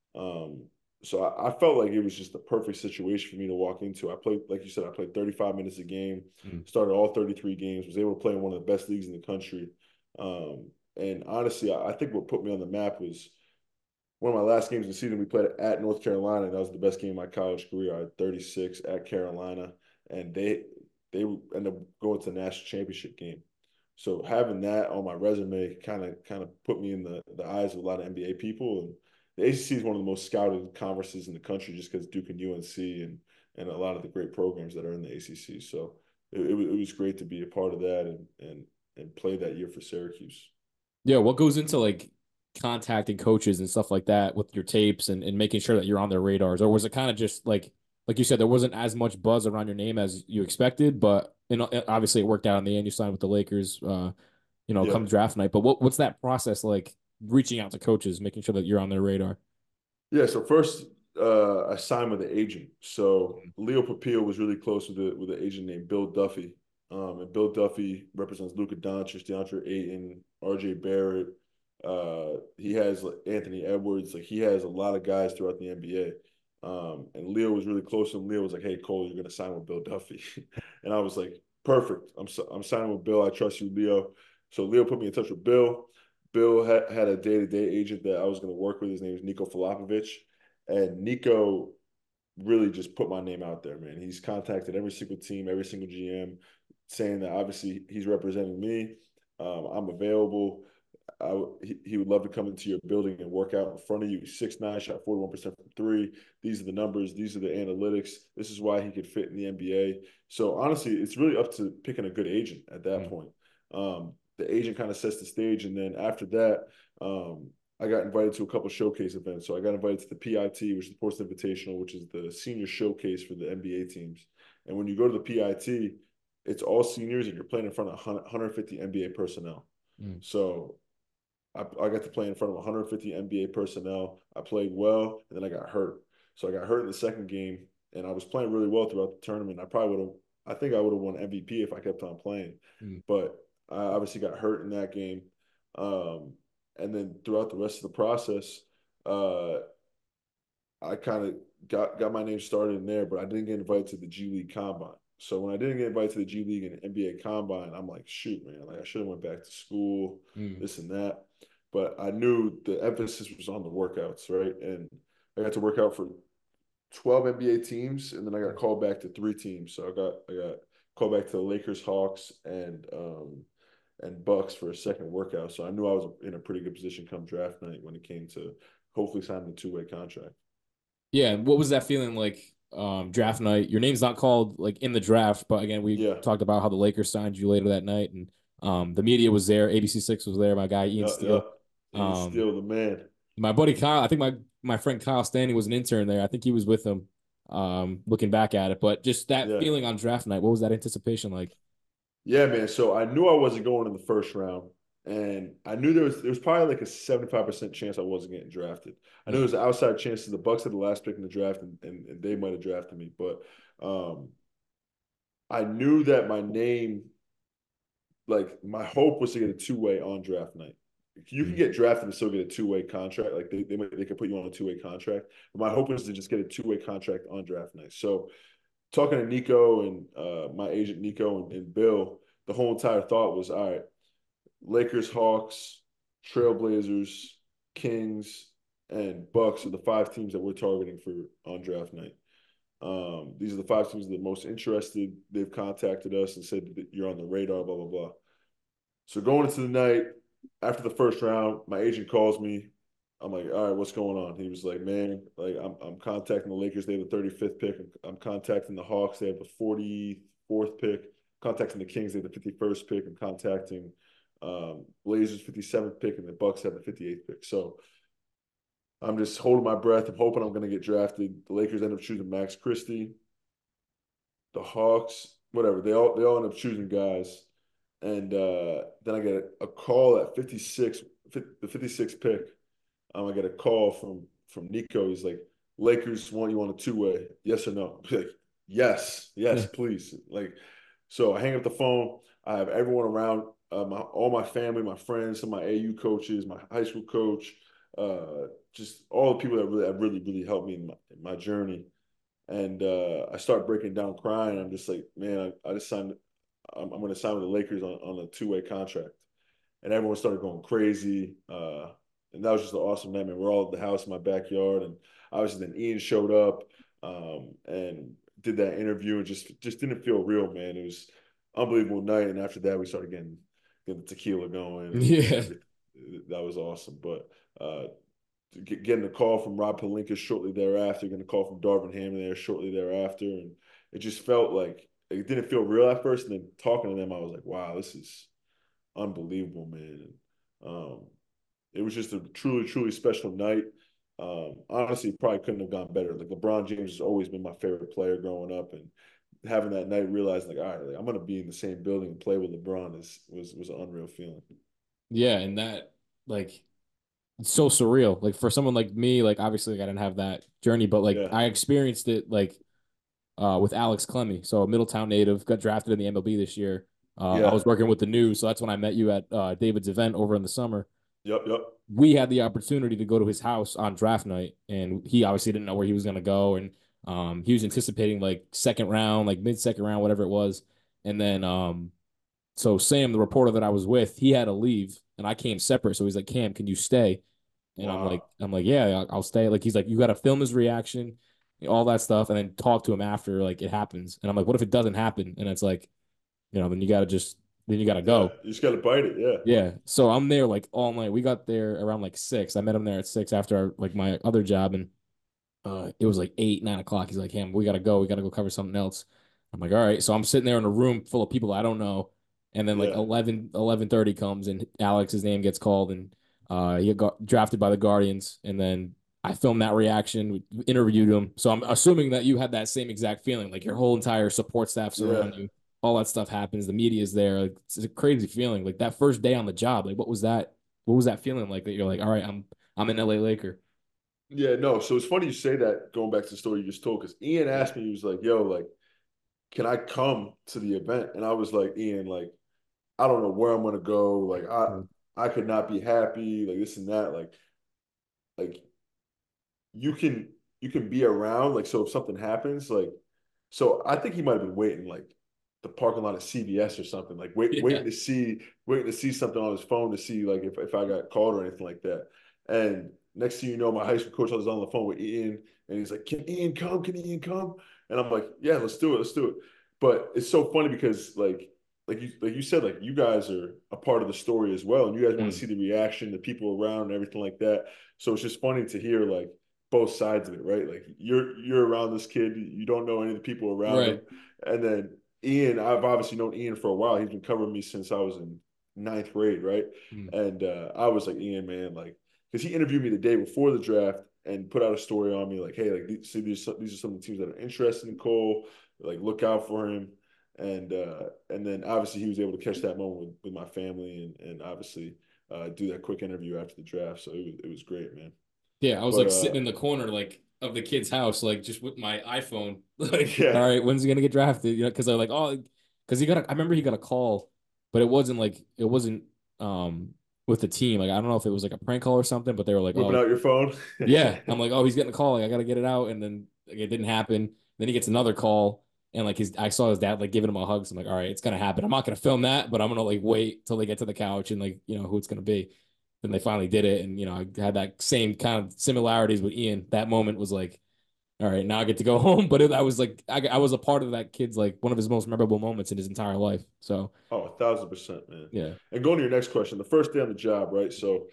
Um, so I, I felt like it was just the perfect situation for me to walk into. I played, like you said, I played thirty-five minutes a game, Mm. started all thirty-three games, was able to play in one of the best leagues in the country. Um, and honestly, I, I think what put me on the map was one of my last games of the season. We played at North Carolina, and that was the best game of my college career. I had thirty-six at Carolina, and they they ended up going to the national championship game. So having that on my resume kind of kind of put me in the, the eyes of a lot of N B A people, and the A C C is one of the most scouted conferences in the country just because Duke and U N C and and a lot of the great programs that are in the A C C. So it, it, it was great to be a part of that and and and play that year for Syracuse. Yeah, what goes into like contacting coaches and stuff like that with your tapes and, and making sure that you're on their radars? Or was it kind of just like like you said, there wasn't as much buzz around your name as you expected, but you know, obviously it worked out in the end. You signed with the Lakers, uh, you know, Yeah. come draft night. But what what's that process like reaching out to coaches, making sure that you're on their radar? Yeah, so first uh, I signed with an agent. So Leo Papillo was really close with a with an agent named Bill Duffy. Um, and Bill Duffy represents Luka Doncic, DeAndre Ayton, R J Barrett. Uh, he has like, Anthony Edwards. Like he has a lot of guys throughout the N B A. Um, and Leo was really close to him. Leo was like, "Hey Cole, you're gonna sign with Bill Duffy," and I was like, "Perfect. I'm I'm signing with Bill. I trust you, Leo." So Leo put me in touch with Bill. Bill had, had a day-to-day agent that I was going to work with. His name is Nico Filipovic. And Nico really just put my name out there, man. He's contacted every single team, every single G M, saying that obviously he's representing me. Um, I'm available. I, he, he would love to come into your building and work out in front of you. He's six nine, shot forty-one percent from three. These are the numbers. These are the analytics. This is why he could fit in the N B A. So honestly, it's really up to picking a good agent at that mm. point. Um, the agent kind of sets the stage. And then after that, um, I got invited to a couple showcase events. So I got invited to the P I T, which is the Ports Invitational, which is the senior showcase for the N B A teams. And when you go to the P I T, it's all seniors and you're playing in front of one hundred fifty N B A personnel. Mm. So I, I got to play in front of one hundred fifty N B A personnel. I played well, and then I got hurt. So I got hurt in the second game, and I was playing really well throughout the tournament. I probably would have – I think I would have won M V P if I kept on playing. Mm. But I obviously got hurt in that game. Um, and then throughout the rest of the process, uh, I kind of got, got my name started in there, but I didn't get invited to the G League Combine. So when I didn't get invited to the G League and N B A Combine, I'm like, shoot, man, like I should have went back to school, mm. this and that. But I knew the emphasis was on the workouts, right? And I got to work out for twelve N B A teams, and then I got called back to three teams. So I got I got called back to the Lakers, Hawks, and um, and Bucks for a second workout. So I knew I was in a pretty good position come draft night when it came to hopefully signing a two-way contract. Yeah, and what was that feeling like? Um, draft night. Your name's not called like in the draft, but again, we yeah. talked about how the Lakers signed you later that night, and um, the media was there. A B C six was there. My guy Ian yeah, Steele, yeah. Ian um, Steele, the man. My buddy Kyle. I think my my friend Kyle Standing was an intern there. I think he was with him. Um, looking back at it, but just that yeah. feeling on draft night. What was that anticipation like? Yeah, man. So I knew I wasn't going in the first round. And I knew there was there was probably like a seventy-five percent chance I wasn't getting drafted. I knew there was an outside chance that the Bucks had the last pick in the draft and, and, and they might have drafted me. But um, I knew that my name, like my hope was to get a two-way on draft night. You can get drafted and still get a two-way contract. Like they they, might, they could put you on a two-way contract. But my hope was to just get a two-way contract on draft night. So talking to Nico and uh, my agent Nico and, and Bill, the whole entire thought was, all right, Lakers, Hawks, Trailblazers, Kings, and Bucks are the five teams that we're targeting for on draft night. Um, these are the five teams that are the most interested. They've contacted us and said that you're on the radar, blah, blah, blah. So going into the night, after the first round, my agent calls me. I'm like, all right, what's going on? He was like, man, like I'm I'm contacting the Lakers. They have the thirty-fifth pick. I'm contacting the Hawks. They have the forty-fourth pick. Contacting the Kings. They have the fifty-first pick. I'm contacting Um, Blazers fifty-seventh pick and the Bucks have the fifty-eighth pick. So I'm just holding my breath. I'm hoping I'm going to get drafted. The Lakers end up choosing Max Christie. The Hawks, whatever. They all they all end up choosing guys. And uh, then I get a, a call at fifty-six, the fifty-sixth pick. Um, I get a call from from Nico. He's like, Lakers want you on a two-way. Yes or no? I'm like, yes, yes, please. Like, so I hang up the phone. I have everyone around. Uh, my all my family, my friends, some of my A U coaches, my high school coach, uh, just all the people that really, that really, really helped me in my, in my journey. And uh, I start breaking down, crying. I'm just like, man, I, I just signed. I'm, I'm going to sign with the Lakers on, on a two-way contract. And everyone started going crazy. Uh, and that was just an awesome night, man. We're all at the house in my backyard, and obviously then Ian showed up um, and did that interview, and just just didn't feel real, man. It was an unbelievable night. And after that, we started getting. Get the tequila going. Yeah. That was awesome. But uh, getting a call from Rob Pelinka shortly thereafter, getting a call from Darvin Ham there shortly thereafter, and it just felt like it didn't feel real at first. And then talking to them, I was like, "Wow, this is unbelievable, man." And, um, it was just a truly, truly special night. Um, honestly, probably couldn't have gone better. Like LeBron James has always been my favorite player growing up, and having that night, realizing like, all right, like, I'm gonna be in the same building and play with LeBron is was was an unreal feeling. Yeah, and that like it's so surreal. Like for someone like me, like obviously like, I didn't have that journey, but like Yeah, I experienced it like uh with Alex Clemmy. So a Middletown native, got drafted in the M L B this year. Uh, I yeah, was working with the news, so that's when I met you at uh, David's event over in the summer. yep, yep, We had the opportunity to go to his house on draft night, and he obviously didn't know where he was going to go, and um, he was anticipating like second round, like mid second round, whatever it was. And then um, so Sam, the reporter that I was with, he had to leave, and I came separate. So he's like, "Cam, can you stay?" And I'm like, wow, I'm like, "Yeah, I'll, I'll stay." Like he's like, "You got to film his reaction, all that stuff, and then talk to him after like it happens." And I'm like, "What if it doesn't happen?" And it's like, you know, then you got to just then you got to yeah, go. you just gotta bite it, yeah, Yeah. So I'm there like all night. We got there around like six. I met him there at six after our, like my other job, and uh, it was like eight, nine o'clock. He's like, "Hey, we gotta go. We gotta go cover something else." I'm like, "All right." So I'm sitting there in a room full of people I don't know, and then like yeah, eleven, eleven thirty comes, and Alex's name gets called, and uh, he got drafted by the Guardians, and then I filmed that reaction, we interviewed him. So I'm assuming that you had that same exact feeling, like your whole entire support staff's yeah. around you, all that stuff happens, the media's there. Like, it's a crazy feeling. Like that first day on the job, like what was that? What was that feeling like? That you're like, all right, I'm I'm an L A Laker. Yeah, no. So it's funny you say that. Going back to the story you just told, because Ian asked me, he was like, "Yo, like, can I come to the event?" And I was like, "Ian, like, I don't know where I'm gonna go. Like, I I could not be happy. Like this and that. Like, like you can you can be around. Like, so if something happens, like, so I think he might have been waiting, like, the parking lot of C V S or something, like, wait, Yeah. waiting to see, waiting to see something on his phone to see, like, if if I got called or anything like that. And next thing you know, my high school coach was on the phone with Ian, and he's like, "Can Ian come? Can Ian come?" And I'm like, "Yeah, let's do it. Let's do it." But it's so funny because, like, like you like you said, like you guys are a part of the story as well, and you guys want to Mm. see the reaction, the people around, and everything like that. So it's just funny to hear like both sides of it, right? Like you're you're around this kid, you don't know any of the people around him, Right. and then Ian, I've obviously known Ian for a while. He's been covering me since I was in ninth grade, right? Mm. And uh, I was like, Ian, man, like, because he interviewed me the day before the draft and put out a story on me, like, hey, like, see, these these are some of the teams that are interested in Cole. Like, look out for him. And uh, and then obviously he was able to catch that moment with, with my family and and obviously uh, do that quick interview after the draft. So it was it was great, man. Yeah, I was But like uh, sitting in the corner like of the kid's house, like just with my iPhone. Like, all yeah, right, when's he gonna get drafted? You know, because I like, oh, because he got a, I remember he got a call, but it wasn't like it wasn't um with the team. Like I don't know if it was like a prank call or something, but they were like, whipping oh out your phone. yeah. I'm like, oh, he's getting a call. Like, I gotta get it out. And then like, it didn't happen. Then he gets another call. And like his I saw his dad like giving him a hug. So I'm like, all right, it's gonna happen. I'm not gonna film that, but I'm gonna like wait till they get to the couch and like, you know, who it's gonna be. Then they finally did it. And you know, I had that same kind of similarities with Ian. That moment was like, all right, now I get to go home. But it, I was like, I, I was a part of that kid's like one of his most memorable moments in his entire life. So Oh, a thousand percent, man. yeah. And going to your next question, the first day on the job, right? So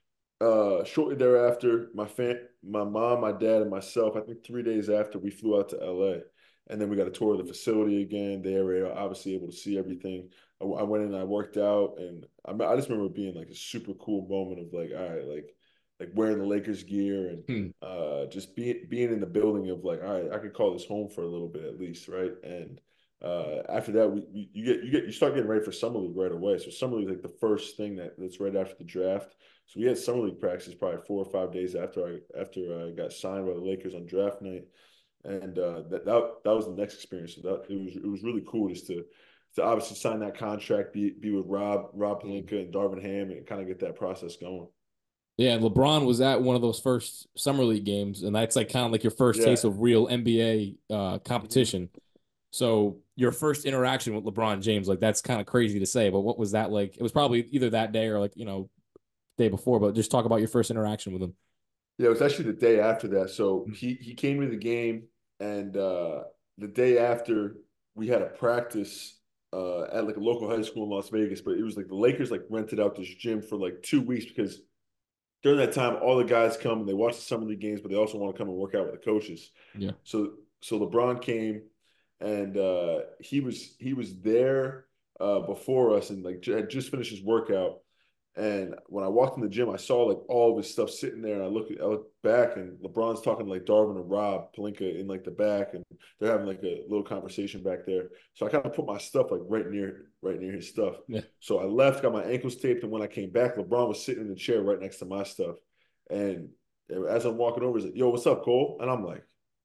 uh shortly thereafter, my fam my mom, my dad, and myself, I think three days after, we flew out to L A. And then we got a tour of the facility again. They were obviously able to see everything. I, I went in and I worked out, and I, I just remember being like a super cool moment of like, all right, like like wearing the Lakers gear and Hmm. uh just being being in the building of like, all right, I could call this home for a little bit at least, right? And uh after that, we, we you get you get you start getting ready for summer league right away. So summer league is like the first thing that that's right after the draft. So we had summer league practices probably four or five days after I after I got signed by the Lakers on draft night, and uh, that that that was the next experience. So that it was it was really cool just to to obviously sign that contract, be be with Rob Rob Hmm. Pelinka and Darvin Ham, and kind of get that process going. Yeah, LeBron was at one of those first summer league games, and that's like kind of like your first Yeah. taste of real N B A uh, Mhm. competition. So your first interaction with LeBron James, like that's kind of crazy to say, but what was that like? It was probably either that day or like, you know, day before, but just talk about your first interaction with him. Yeah, it was actually the day after that. So he he came to the game, and uh, the day after we had a practice uh, at like a local high school in Las Vegas. But it was like the Lakers like rented out this gym for like two weeks because during that time, all the guys come and they watch the summer league games, but they also want to come and work out with the coaches. Yeah. So so LeBron came and uh, he was he was there uh, before us and like had just finished his workout. And when I walked in the gym, I saw like all of his stuff sitting there. And I look, I look back, and LeBron's talking to like Darvin and Rob Pelinka in like the back, and they're having like a little conversation back there. So I kind of put my stuff like right near, right near his stuff. Yeah. So I left, got my ankles taped, and when I came back, LeBron was sitting in the chair right next to my stuff. And as I'm walking over, he's like, "Yo, what's up, Cole?" And I'm like,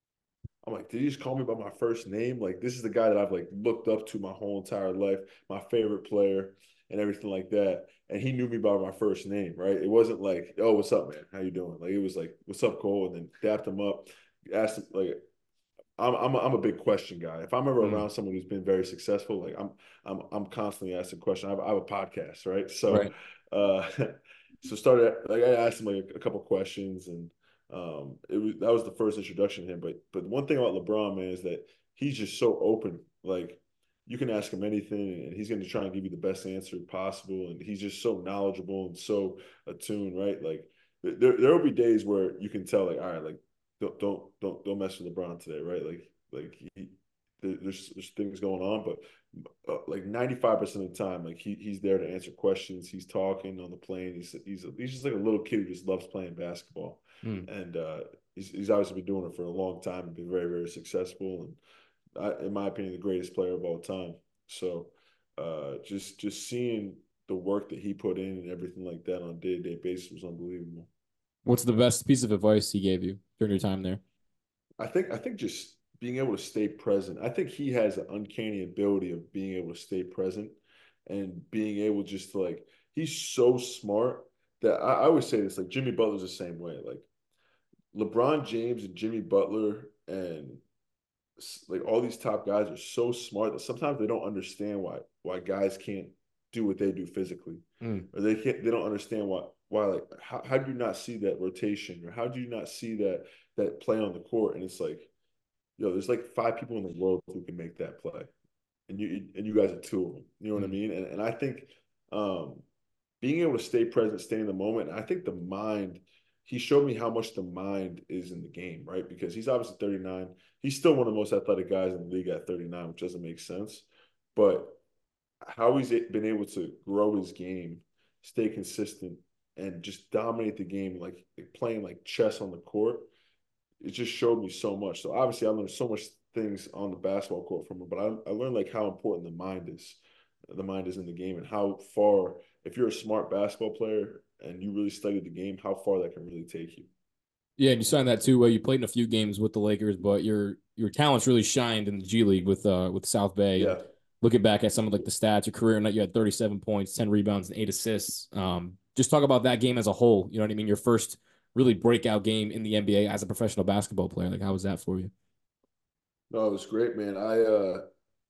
I'm like, did he just call me by my first name? Like, this is the guy that I've like looked up to my whole entire life, my favorite player, and everything like that. And he knew me by my first name, right? It wasn't like, "Oh, what's up, man? How you doing?" Like, it was like, "What's up, Cole?" And then dapped him up, asked him, like, I'm I'm a, I'm a big question guy. If I'm ever Mm. around someone who's been very successful, like I'm I'm I'm constantly asking questions. I have, I have a podcast, right? So, Right. uh, so started like I asked him like a couple questions, and um, it was that was the first introduction to him. But but one thing about LeBron, man, is that he's just so open. Like, you can ask him anything, and he's going to try and give you the best answer possible. And he's just so knowledgeable and so attuned, right? Like, there there will be days where you can tell, like, all right, like, don't don't don't don't mess with LeBron today, right? Like like he, there's there's things going on, but uh, like ninety-five percent of the time, like he he's there to answer questions. He's talking on the plane. He's he's he's just like a little kid who just loves playing basketball, Mm. and uh, he's he's obviously been doing it for a long time and been very very successful. And I, in my opinion, the greatest player of all time. So uh, just just seeing the work that he put in and everything like that on a day to day basis was unbelievable. What's the best piece of advice he gave you during your time there? I think I think just being able to stay present. I think he has an uncanny ability of being able to stay present and being able just to like he's so smart that I, I always say this, like Jimmy Butler's the same way. Like LeBron James and Jimmy Butler and like all these top guys are so smart that sometimes they don't understand why why guys can't do what they do physically, Mm. or they can't they don't understand why why like how, how do you not see that rotation, or how do you not see that that play on the court? And it's like, yo, there's like five people in the world who can make that play, and you and you guys are two of them. You know what Mm. I mean? And and I think um, being able to stay present, stay in the moment. I think the mind. He showed me how much the mind is in the game, right? Because he's obviously thirty-nine. He's still one of the most athletic guys in the league at thirty-nine, which doesn't make sense. But how he's been able to grow his game, stay consistent, and just dominate the game, like playing like chess on the court, it just showed me so much. So obviously, I learned so much things on the basketball court from him, but I, I learned like how important the mind is. The mind is in the game, and how far, if you're a smart basketball player and you really study the game, how far that can really take you. Yeah, and you signed that too. Where you played in a few games with the Lakers, but your your talents really shined in the G League with uh with South Bay. Yeah. And looking back at some of like the stats, your career night, you had thirty-seven points, ten rebounds, and eight assists. Um, just talk about that game as a whole. You know what I mean? Your first really breakout game in the N B A as a professional basketball player. Like, how was that for you? No, it was great, man. I uh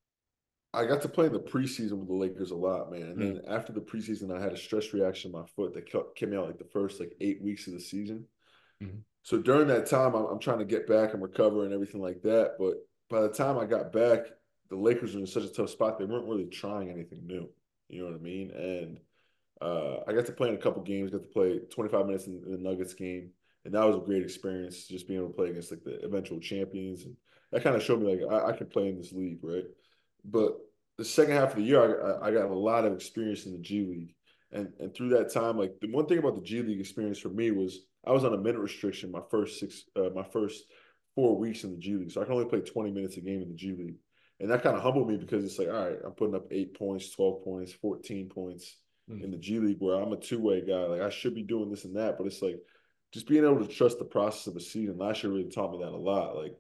I got to play in the preseason with the Lakers a lot, man. And Mm. then after the preseason, I had a stress reaction in my foot that kept me out like the first like eight weeks of the season. Mm. So during that time, I'm, I'm trying to get back and recover and everything like that. But by the time I got back, the Lakers were in such a tough spot. They weren't really trying anything new. You know what I mean? And uh, I got to play in a couple games. Got to play twenty-five minutes in, in the Nuggets game, and that was a great experience. Just being able to play against like the eventual champions, and that kind of showed me like I, I can play in this league, right? But the second half of the year, I, I got a lot of experience in the G League, and and through that time, like the one thing about the G League experience for me was I was on a minute restriction my first six, uh, my first four weeks in the G League, so I can only play twenty minutes a game in the G League, and that kind of humbled me because it's like, all right, I'm putting up eight points, twelve points, fourteen points Mm. in the G League where I'm a two way guy, like I should be doing this and that, but it's like just being able to trust the process of a season. Last year really taught me that a lot, like.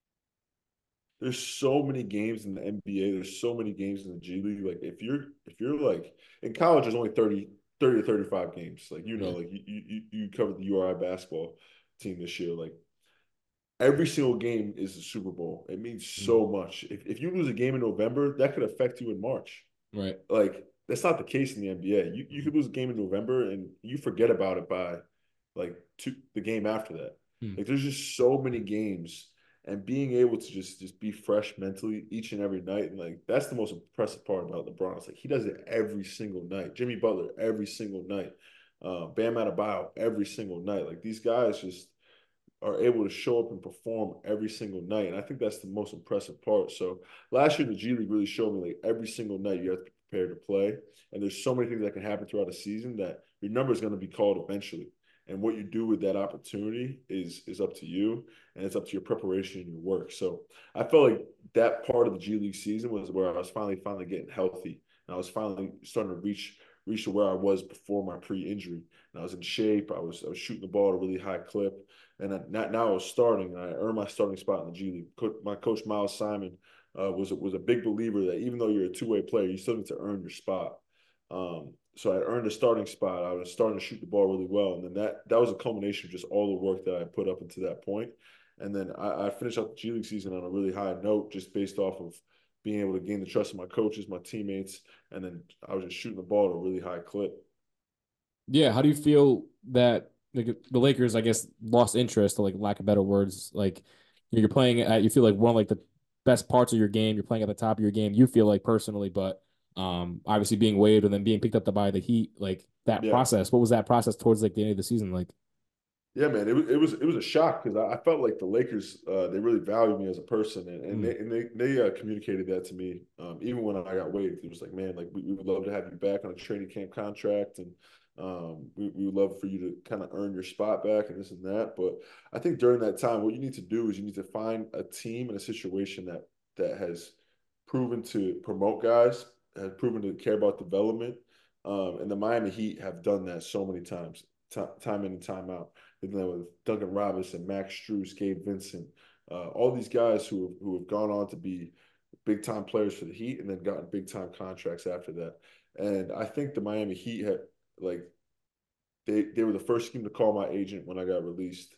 There's so many games in the N B A. There's so many games in the G League. Like if you're if you're like in college, there's only thirty, thirty to thirty-five games. Like you know, Yeah. like you you you covered the U R I basketball team this year. Like every single game is a Super Bowl. It means Mm. so much. If if you lose a game in November, that could affect you in March. Right. Like that's not the case in the N B A. You you could lose a game in November and you forget about it by like two, the game after that. Mm. Like there's just so many games, and being able to just just be fresh mentally each and every night, and like that's the most impressive part about LeBron. It's like he does it every single night. Jimmy Butler every single night. uh, Bam Adebayo every single night. Like these guys just are able to show up and perform every single night. And I think that's the most impressive part. So last year, the G League really showed me like every single night you have to be prepared to play. And there's so many things that can happen throughout a season that your number is going to be called eventually. And what you do with that opportunity is is up to you, and it's up to your preparation and your work. So I felt like that part of the G League season was where I was finally finally getting healthy, and I was finally starting to reach reach to where I was before my pre-injury. And I was in shape. I was I was shooting the ball at a really high clip, and I, now, now I was starting, and I earned my starting spot in the G League. Co- my coach Miles Simon uh, was was a big believer that even though you're a two way player, you still need to earn your spot. Um, so I earned a starting spot. I was starting to shoot the ball really well, and then that that was a culmination of just all the work that I put up into that point. And then I, I finished out the G League season on a really high note, just based off of being able to gain the trust of my coaches, my teammates, and then I was just shooting the ball at a really high clip. Yeah, how do you feel that like, the Lakers, I guess, lost interest, like lack of better words, like you're playing at, you feel like one of like the best parts of your game, you're playing at the top of your game, you feel like personally, but um, obviously being waived and then being picked up by the Heat, like that Yeah. process. What was that process towards like the end of the season like? Yeah, man, it was it was it was a shock because I, I felt like the Lakers uh, they really valued me as a person, and, and Mm. they and they they uh, communicated that to me um, even when I got waived. It was like, man, like we, we would love to have you back on a training camp contract, and um, we we would love for you to kind of earn your spot back and this and that. But I think during that time, what you need to do is you need to find a team and a situation that that has proven to promote guys, has proven to care about development, um, and the Miami Heat have done that so many times, t- time in and time out. They've done that with Duncan Robinson, Max Strus, Gabe Vincent, uh, all these guys who have, who have gone on to be big time players for the Heat and then gotten big time contracts after that. And I think the Miami Heat had like they they were the first team to call my agent when I got released.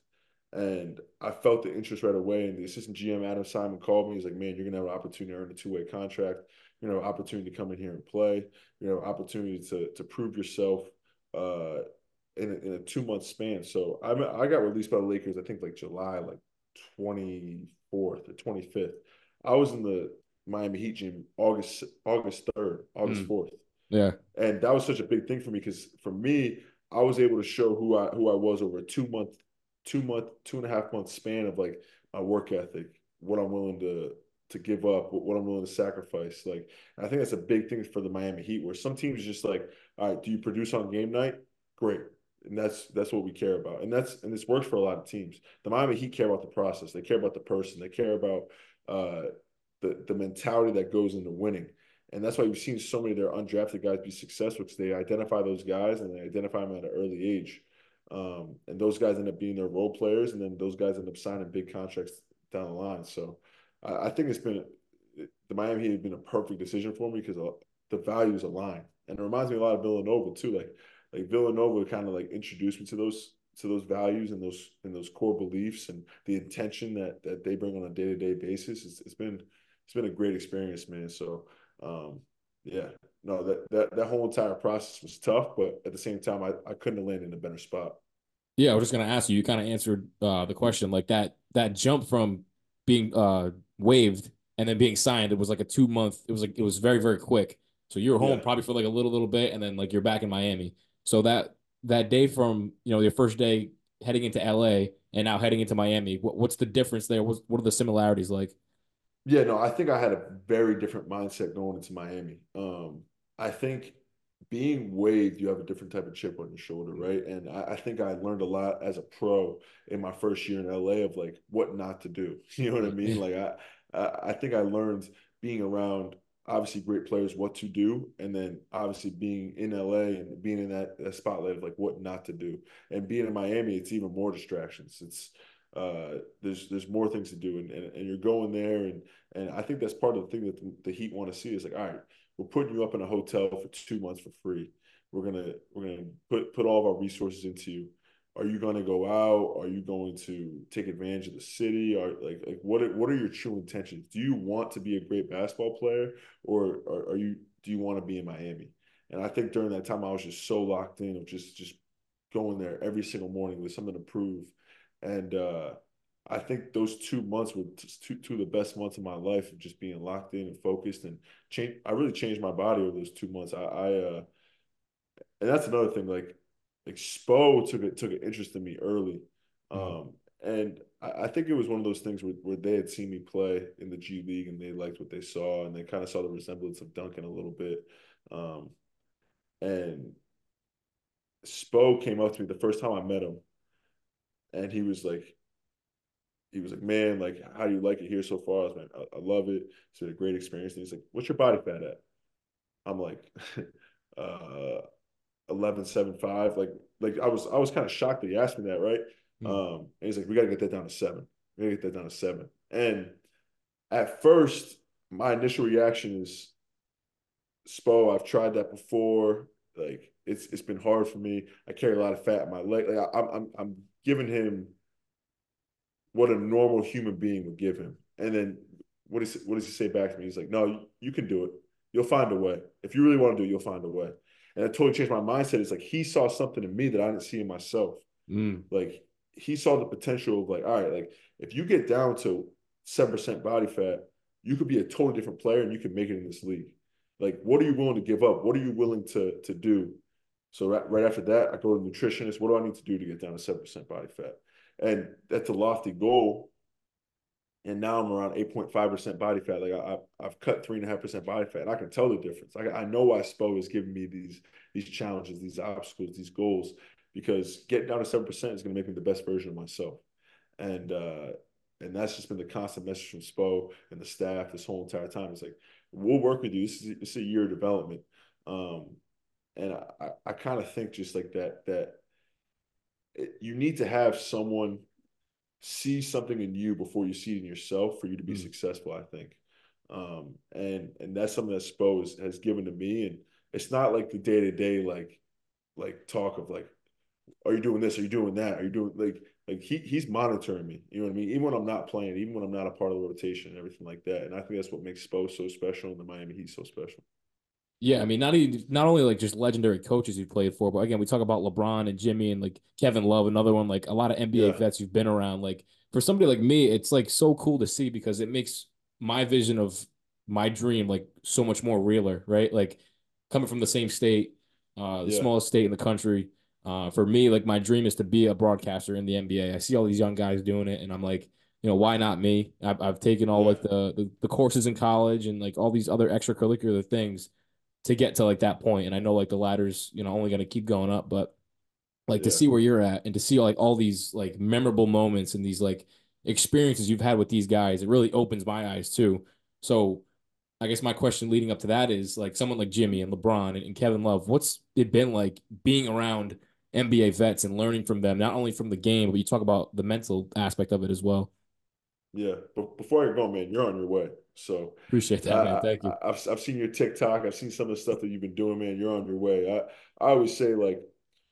And I felt the interest right away. And the assistant G M, Adam Simon, called me. He's like, man, you're going to have an opportunity to earn a two way contract. You're going to have an opportunity to come in here and play. You're going to have an opportunity to, to prove yourself uh, in a, in a two month span. So I I got released by the Lakers, I think like July, like twenty-fourth or twenty-fifth. I was in the Miami Heat gym August, August third, August Mm. fourth. Yeah. And that was such a big thing for me because for me, I was able to show who I who I was over a two month, two month, two and a half month span of like my work ethic, what I'm willing to to give up, what, what I'm willing to sacrifice. Like, I think that's a big thing for the Miami Heat, where some teams just like, all right, do you produce on game night? Great. And that's that's what we care about. And that's and this works for a lot of teams. The Miami Heat care about the process. They care about the person. They care about uh the the mentality that goes into winning. And that's why we've seen so many of their undrafted guys be successful, because they identify those guys and they identify them at an early age. Um, and those guys end up being their role players, and then those guys end up signing big contracts down the line. So I, I think it's been the Miami Heat has been a perfect decision for me because the values align. And it reminds me a lot of Villanova too. Like like Villanova kind of like introduced me to those to those values and those and those core beliefs and the intention that that they bring on a day to day basis. It's, it's been it's been a great experience, man. So. Um, yeah, no, that, that that whole entire process was tough, but at the same time, I, I couldn't have landed in a better spot. Yeah, I was just gonna ask you. You kind of answered uh, the question, like that that jump from being uh, waived and then being signed. It was like a two month. It was like it was very very quick. So you were home Yeah, probably for like a little little bit, and then like you're back in Miami. So that that day from you know your first day heading into L A and now heading into Miami, what, what's the difference there? What what are the similarities like? yeah, no, I think I had a very different mindset going into Miami. Um, I think being waived, you have a different type of chip on your shoulder, right? And I, I think I learned a lot as a pro in my first year in L A of like what not to do. You know what I mean? Like I, I, I think I learned being around obviously great players what to do, and then obviously being in L A and being in that, that spotlight of like what not to do. And being in Miami, it's even more distractions. It's uh, there's there's more things to do, and, and and you're going there, and and I think that's part of the thing that the, the Heat want to see is like, all right, we're putting you up in a hotel for two months for free. We're gonna we're gonna put put all of our resources into you. Are you going to go out? Are you going to take advantage of the city? Are like like what are, what are your true intentions? Do you want to be a great basketball player, or, or are you do you want to be in Miami? And I think during that time I was just so locked in of just just going there every single morning with something to prove. And uh, I think those two months were two, two of the best months of my life of just being locked in and focused and change. I really changed my body over those two months. I, I uh, and that's another thing. Like like Spo took it took an interest in me early, Mhm. um, and I, I think it was one of those things where, where they had seen me play in the G League and they liked what they saw and they kind of saw the resemblance of Duncan a little bit, um, and Spo came up to me the first time I met him, and he was like, he was like, man, like, how do you like it here so far? I was like, I, I love it. It's been a great experience. And he's like, what's your body fat at? I'm like, uh, eleven seven five. Like, like I was, I was kind of shocked that he asked me that, right? Mhm. Um, and he's like, we got to get that down to seven. We got to get that down to seven. And at first, my initial reaction is, Spo, I've tried that before. Like, it's it's been hard for me. I carry a lot of fat in my leg. Like, I, I'm I'm I'm giving him what a normal human being would give him. And then what does what does he say back to me? He's like, "No, you, you can do it. You'll find a way. If you really want to do it, you'll find a way." And it totally changed my mindset. It's like he saw something in me that I didn't see in myself. Mm. Like he saw the potential of like, all right, like if you get down to seven percent body fat, you could be a totally different player and you can make it in this league. Like, what are you willing to give up? What are you willing to to do? So right, right after that, I go to the nutritionist. What do I need to do to get down to seven percent body fat? And that's a lofty goal. And now I'm around eight point five percent body fat. Like I, I've cut three and a half percent body fat. And I can tell the difference. I, I know why Spo is giving me these these challenges, these obstacles, these goals, because getting down to seven percent is going to make me the best version of myself. And uh, and that's just been the constant message from Spo and the staff this whole entire time. It's like, we'll work with you. This is, this is a year of development. Um, and I, I kind of think just like that, that it, you need to have someone see something in you before you see it in yourself for you to be Mm. successful, I think. Um, and and that's something that Spo has, has given to me. And it's not like the day to day like like talk of like, are you doing this? Are you doing that? Are you doing like like he he's monitoring me? You know what I mean? Even when I'm not playing, even when I'm not a part of the rotation and everything like that. And I think that's what makes Spo so special and the Miami Heat so special. Yeah, I mean, not even not only like just legendary coaches you've played for, but again, we talk about LeBron and Jimmy and like Kevin Love, another one, like a lot of N B A Yeah, vets you've been around. Like for somebody like me, it's like so cool to see because it makes my vision of my dream like so much more realer, right? Like coming from the same state, uh, the yeah, smallest state in the country. Uh, for me, like my dream is to be a broadcaster in the N B A. I see all these young guys doing it, and I'm like, you know, why not me? I've I've taken all yeah, like the the, the courses in college and like all these other extracurricular things to get to like that point. And I know like the ladder's, you know, only going to keep going up, but like to yeah, see where you're at and to see like all these like memorable moments and these like experiences you've had with these guys, it really opens my eyes too. So I guess my question leading up to that is like someone like Jimmy and LeBron and, and Kevin Love, what's it been like being around N B A vets and learning from them, not only from the game, but you talk about the mental aspect of it as well. yeah. But before I go, man, you're on your way. So Appreciate that, man. I, Thank I you. I've I've seen your TikTok. I've seen some of the stuff that you've been doing, man. You're on your way. I I always say like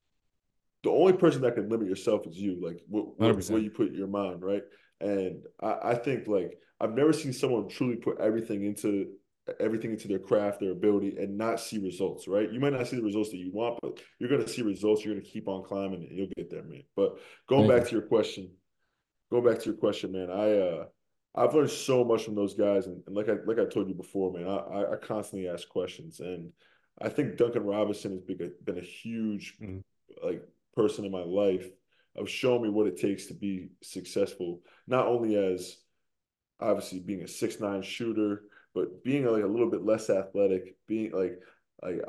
the only person that can limit yourself is you, like what what where one hundred percent. you put your mind, right? And I, I think like I've never seen someone truly put everything into everything into their craft, their ability, and not see results, right? You might not see the results that you want, but you're gonna see results, you're gonna keep on climbing and you'll get there, man. But going Thank back you. to your question, going back to your question, man, I uh I've learned so much from those guys, and, and like I like I told you before, man, I I constantly ask questions, and I think Duncan Robinson has been a, been a huge Mhm. like person in my life of showing me what it takes to be successful, not only as obviously being a six nine shooter, but being like a little bit less athletic, being like like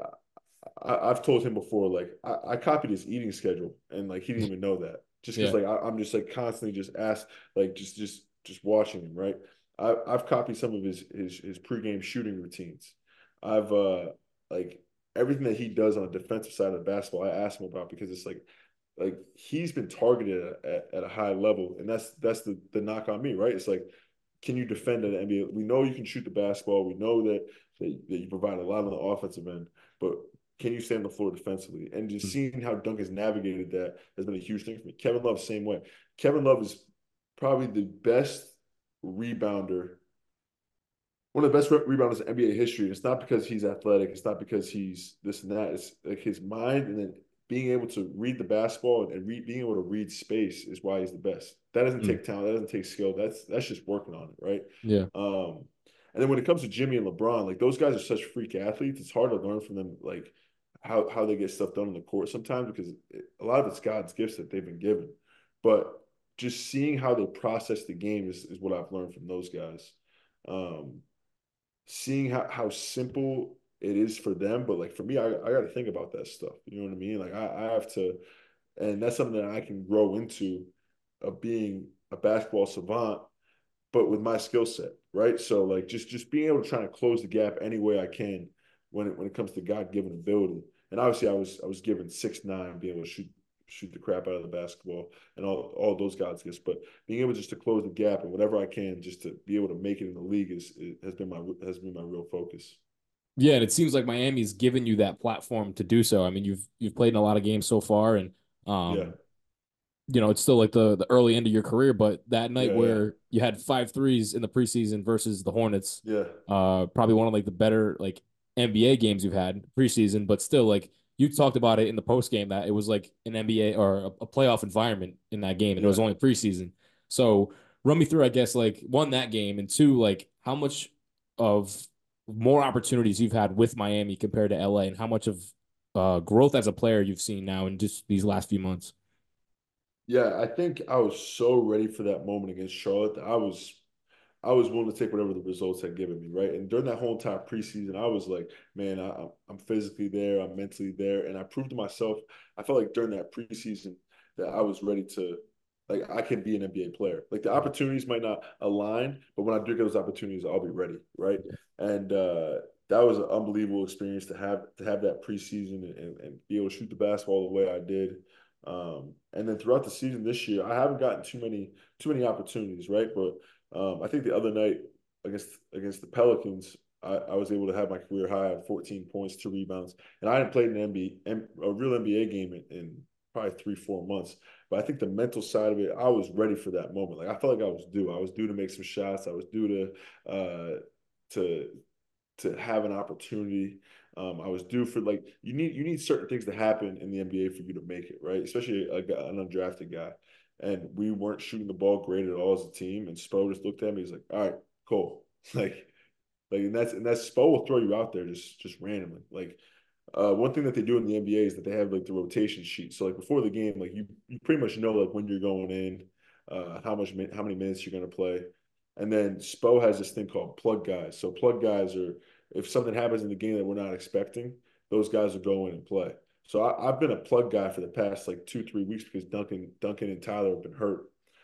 I, I've told him before, like I, I copied his eating schedule, and like he didn't even know that. Just because Yeah. like I, I'm just like constantly just asked, like just just just watching him, right? I, I've copied some of his his his pregame shooting routines. I've uh like everything that he does on the defensive side of basketball, I ask him about because it's like like he's been targeted at, at, at a high level, and that's that's the the knock on me, right? It's like, can you defend at the N B A? We know you can shoot the basketball. We know that that, that you provide a lot on the offensive end, but can you stay on the floor defensively? And just seeing how Duncan's navigated that has been a huge thing for me. Kevin Love, same way. Kevin Love is probably the best rebounder, one of the best rebounders in N B A history. It's not because he's athletic. It's not because he's this and that. It's like his mind and then being able to read the basketball and read, being able to read space is why he's the best. That doesn't Mm. take talent. That doesn't take skill. That's that's just working on it, right? Yeah. Um, and then when it comes to Jimmy and LeBron, like those guys are such freak athletes. It's hard to learn from them, like how how they get stuff done on the court sometimes because it, a lot of it's God's gifts that they've been given. But just seeing how they process the game is, is what I've learned from those guys. Um, seeing how, how simple it is for them, but like for me, I, I got to think about that stuff. You know what I mean? Like I, I have to, and that's something that I can grow into of being a basketball savant, but with my skill set, right? So like just just being able to try to close the gap any way I can when it when it comes to God given ability. And obviously I was I was given six nine, being able to shoot shoot the crap out of the basketball and all all those God's gifts. But being able just to close the gap and whatever I can just to be able to make it in the league is, is has been my has been my real focus. Yeah, and it seems like Miami's given you that platform to do so. I mean, you've you've played in a lot of games so far, and um, Yeah. you know, it's still like the the early end of your career, but that night Yeah, yeah. where you had five threes in the preseason versus the Hornets, Yeah. uh, probably one of like the better like N B A games you've had preseason, but still like you talked about it in the post game that it was like an N B A or a, a playoff environment in that game, and it was Yeah. only preseason. So run me through, I guess, like one that game, and two, like how much of more opportunities you've had with Miami compared to L A, and how much of uh, growth as a player you've seen now in just these last few months. Yeah, I think I was so ready for that moment against Charlotte that I was I was willing to take whatever the results had given me, right? And during that whole entire preseason, I was like, man, I, I'm physically there, I'm mentally there, and I proved to myself. I felt like during that preseason that I was ready to, like, I can be an N B A player. Like the opportunities might not align, but when I do get those opportunities, I'll be ready, right? And uh, that was an unbelievable experience to have to have that preseason and, and be able to shoot the basketball the way I did. Um, and then throughout the season this year, I haven't gotten too many too many opportunities, right? But um, I think the other night against against the Pelicans, I, I was able to have my career high of fourteen points, two rebounds, and I hadn't played an N B A, a real N B A game in, in probably three, four months. But I think the mental side of it, I was ready for that moment. Like I felt like I was due. I was due to make some shots. I was due to uh, to to have an opportunity. Um, I was due for like you need you need certain things to happen in the N B A for you to make it, right? Especially a, an undrafted guy. And we weren't shooting the ball great at all as a team. And Spo just looked at me. He's like, "All right, cool." Like, like, and that's and that's Spo will throw you out there just just randomly. Like, uh, one thing that they do in the N B A is that they have like the rotation sheet. So like before the game, like you you pretty much know like when you're going in, uh, how much how many minutes you're going to play, and then Spo has this thing called plug guys. So plug guys are if something happens in the game that we're not expecting, those guys will go in and play. So I, have been a plug guy for the past like two, three weeks because Duncan, Duncan and Tyler have been hurt.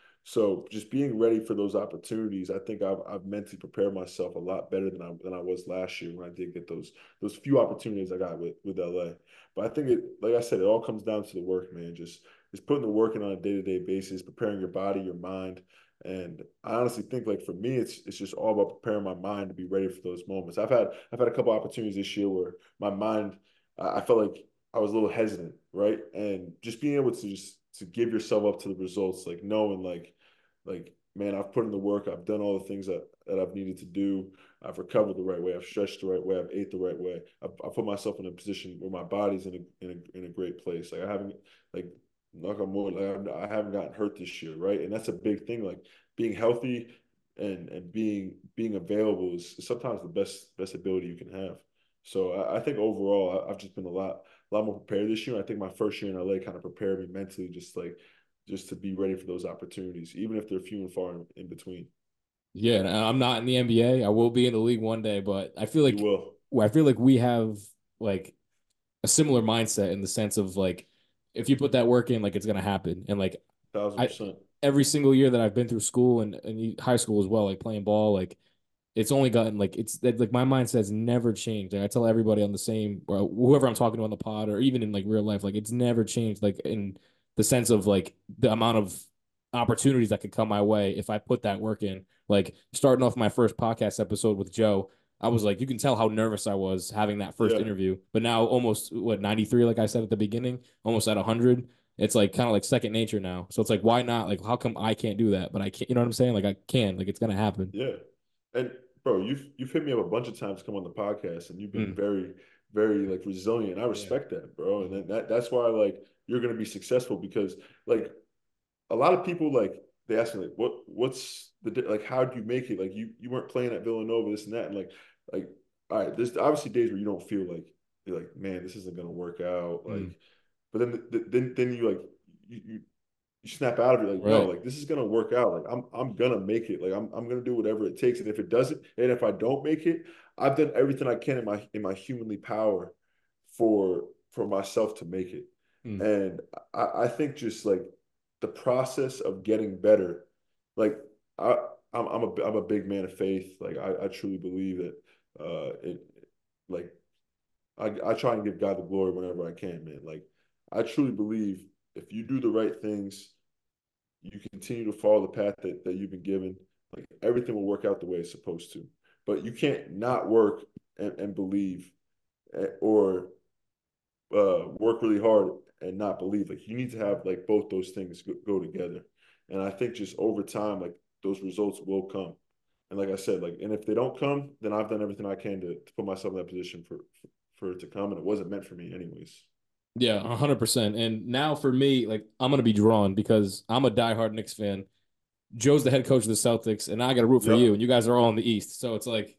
So just being ready for those opportunities, I think I've, I've mentally prepared myself a lot better than I than I was last year when I did get those those few opportunities I got with with L A. But I think it, like I said, it all comes down to the work, man. Just just putting the work in on a day to day basis, preparing your body, your mind. And I honestly think, like for me, it's it's just all about preparing my mind to be ready for those moments. I've had I've had a couple opportunities this year where my mind, I felt like I was a little hesitant, right? And just being able to just to give yourself up to the results, like knowing like like man, I've put in the work, I've done all the things that, that I've needed to do, I've recovered the right way, I've stretched the right way, I've ate the right way, I've, I've put myself in a position where my body's in a in a in a great place. Like I haven't like knock on wood, like I haven't gotten hurt this year, right? And that's a big thing. Like being healthy and and being being available is sometimes the best best ability you can have. So I, I think overall, I, I've just been a lot a lot more prepared this year. I think my first year in L A kind of prepared me mentally, just like just to be ready for those opportunities, even if they're few and far in, in between. Yeah, and I'm not in the N B A. I will be in the league one day, but I feel You like will. I feel like we have like a similar mindset in the sense of like if you put that work in, like it's gonna happen. And like Thousand I percent. every single year that I've been through school and, and high school as well, like playing ball, like it's only gotten like it's like my mindset's never changed. Like I tell everybody on the same or whoever I'm talking to on the pod or even in like real life, like it's never changed. Like in the sense of like the amount of opportunities that could come my way if I put that work in. Like starting off my first podcast episode with Joe, I was like, you can tell how nervous I was having that first Yeah. interview. But now almost what ninety-three, like I said at the beginning, almost at one hundred. It's like kind of like second nature now. So it's like, why not? Like, how come I can't do that? But I can't, you know what I'm saying? Like I can, like it's gonna happen. Yeah. And bro, you've you've hit me up a bunch of times to come on the podcast, and you've been Mm. very, very like resilient. I Yeah. respect that, bro. And then that that's why like you're gonna be successful because like a lot of people like they ask me like what what's the like how do you make it like you you weren't playing at Villanova this and that and like like all right there's obviously days where you don't feel like you're like, man, this isn't gonna work out. Like, Mm. but then then then you like you, you you snap out of it like, no, Right. like this is gonna work out. Like I'm I'm gonna make it. Like I'm I'm gonna do whatever it takes. And if it doesn't, and if I don't make it, I've done everything I can in my in my humanly power for for myself to make it. Mm. And I, I think just like the process of getting better, like I I'm I'm a I'm a big man of faith. Like I, I truly believe that uh it like I, I try and give God the glory whenever I can, man. Like I truly believe if you do the right things, you continue to follow the path that, that you've been given, like everything will work out the way it's supposed to. But you can't not work and, and believe eh, or uh, work really hard and not believe. Like you need to have like both those things go, go together. And I think just over time, like those results will come. And like I said, like, and if they don't come, then I've done everything I can to, to put myself in that position for, for for it to come, and it wasn't meant for me anyways. Yeah, a hundred percent. And now for me, like I'm gonna be drawn because I'm a diehard Knicks fan. Joe's the head coach of the Celtics, and I got to root for Yep. you. And you guys are all in the East, so it's like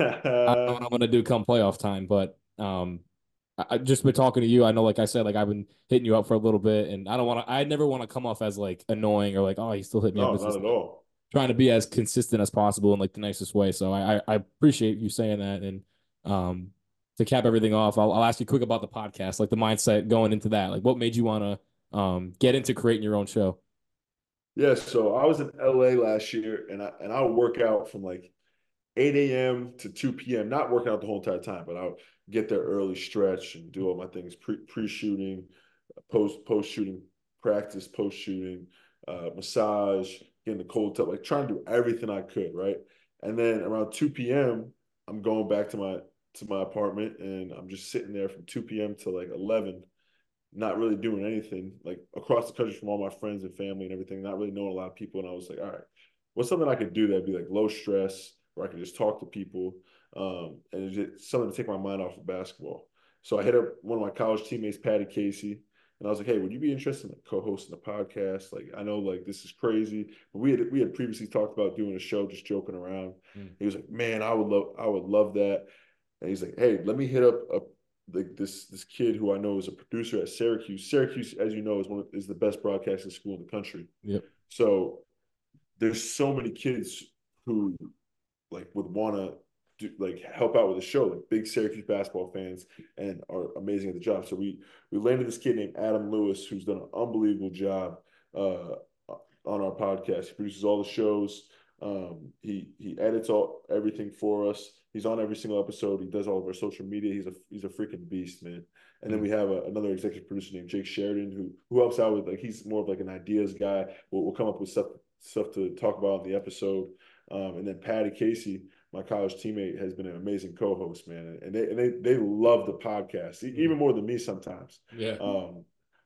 I don't know what I'm gonna do come playoff time. But um, I, I just been talking to you. I know, like I said, like I've been hitting you up for a little bit, and I don't want to. I never want to come off as like annoying or like, oh, he still hit me up. No, It's not just at all. trying to be as consistent as possible in like the nicest way. So I I, I appreciate you saying that. And um, to cap everything off, I'll, I'll ask you quick about the podcast, like the mindset going into that. Like, what made you want to um get into creating your own show? Yeah, so I was in L A last year, and I and I'll work out from like eight a m to two p m. Not working out the whole entire time, but I'll get there early, stretch, and do all my things pre pre shooting, post post shooting practice, post shooting, uh, massage, get in the cold tub, like trying to do everything I could, right? And then around two p m, I'm going back to my to my apartment, and I'm just sitting there from two p m to like eleven, not really doing anything, like across the country from all my friends and family and everything, not really knowing a lot of people. And I was like, all right, what's something I could do that'd be like low stress, where I could just talk to people, um, and just something to take my mind off of basketball. So I hit up one of my college teammates, Patty Casey, and I was like, hey, would you be interested in like co-hosting a podcast? Like, I know like this is crazy, but we had we had previously talked about doing a show, just joking around. Mm. He was like, man, I would love I would love that. And he's like, hey, let me hit up a like this this kid who I know is a producer at Syracuse. Syracuse, as you know, is one of, is the best broadcasting school in the country. Yep. So there's so many kids who like would want to do like help out with the show, like big Syracuse basketball fans, and are amazing at the job. So we we landed this kid named Adam Lewis, who's done an unbelievable job uh, on our podcast. He produces all the shows. Um, he he edits all everything for us. He's on every single episode. He does all of our social media. He's a he's a freaking beast, man. And then we have a, another executive producer named Jake Sheridan who who helps out with like he's more of like an ideas guy. We'll, we'll come up with stuff stuff to talk about in the episode. Um, and then Patty Casey, my college teammate, has been an amazing co-host, man. And they and they they love the podcast even more than me sometimes. Yeah. Um,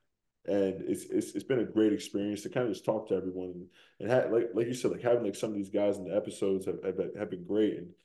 and it's, it's it's been a great experience to kind of just talk to everyone and, and ha- like like you said, like having like some of these guys in the episodes have have been, have been great. And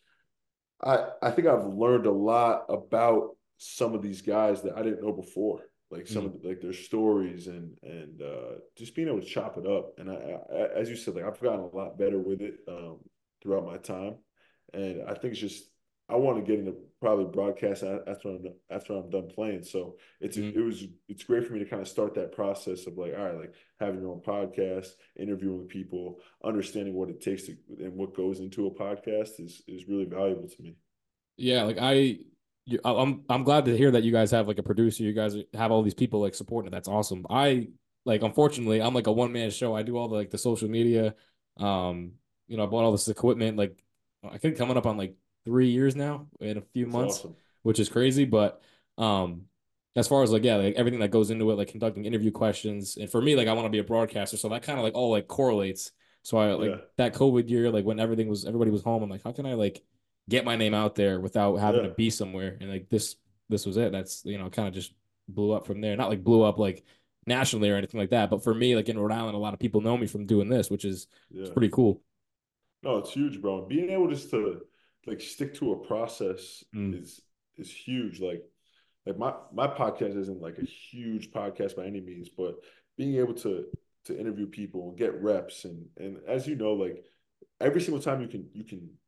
I I think I've learned a lot about some of these guys that I didn't know before, like some mm. of the, like their stories and and uh, just being able to chop it up. And I, I as you said, like I've gotten a lot better with it um, throughout my time, and I think it's just I want to get into probably broadcast after I'm after I'm done playing. So it's mm. it was it's great for me to kind of start that process of like, all right, like having your own podcast, interviewing people, understanding what it takes to and what goes into a podcast is is really valuable to me. Yeah, like I, I'm I'm glad to hear that you guys have like a producer. You guys have all these people like supporting it. That's awesome. I like unfortunately I'm like a one man show. I do all the like the social media. Um, you know, I bought all this equipment. Like I think coming up on like three years now in a few That's months, awesome. Which is crazy. But um, as far as like, yeah, like everything that goes into it, like conducting interview questions. And for me, like I want to be a broadcaster. So that kind of like all like correlates. So I like yeah. that COVID year, like when everything was, everybody was home. I'm like, how can I like get my name out there without having yeah. to be somewhere? And like this, this was it. That's, you know, kind of just blew up from there. Not like blew up like nationally or anything like that. But for me, like in Rhode Island, a lot of people know me from doing this, which is yeah. it's pretty cool. No, it's huge, bro. Being able just to like stick to a process mm. is is huge. Like like my my podcast isn't like a huge podcast by any means, but being able to to interview people and get reps and and as you know, like every single time you can you can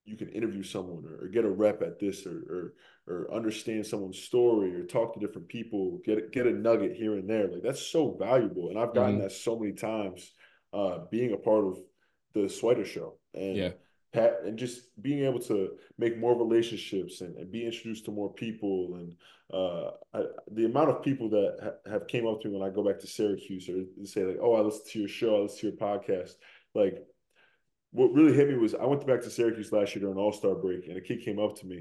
you can interview someone or, or get a rep at this or, or or understand someone's story or talk to different people, get get a nugget here and there. Like that's so valuable. And I've gotten mm-hmm. that so many times uh, being a part of the Swider Show. And yeah. Pat, and just being able to make more relationships and, and be introduced to more people. And uh, I, the amount of people that ha- have came up to me when I go back to Syracuse or say like, oh, I listened to your show, I listened to your podcast. Like what really hit me was I went back to Syracuse last year during All-Star break and a kid came up to me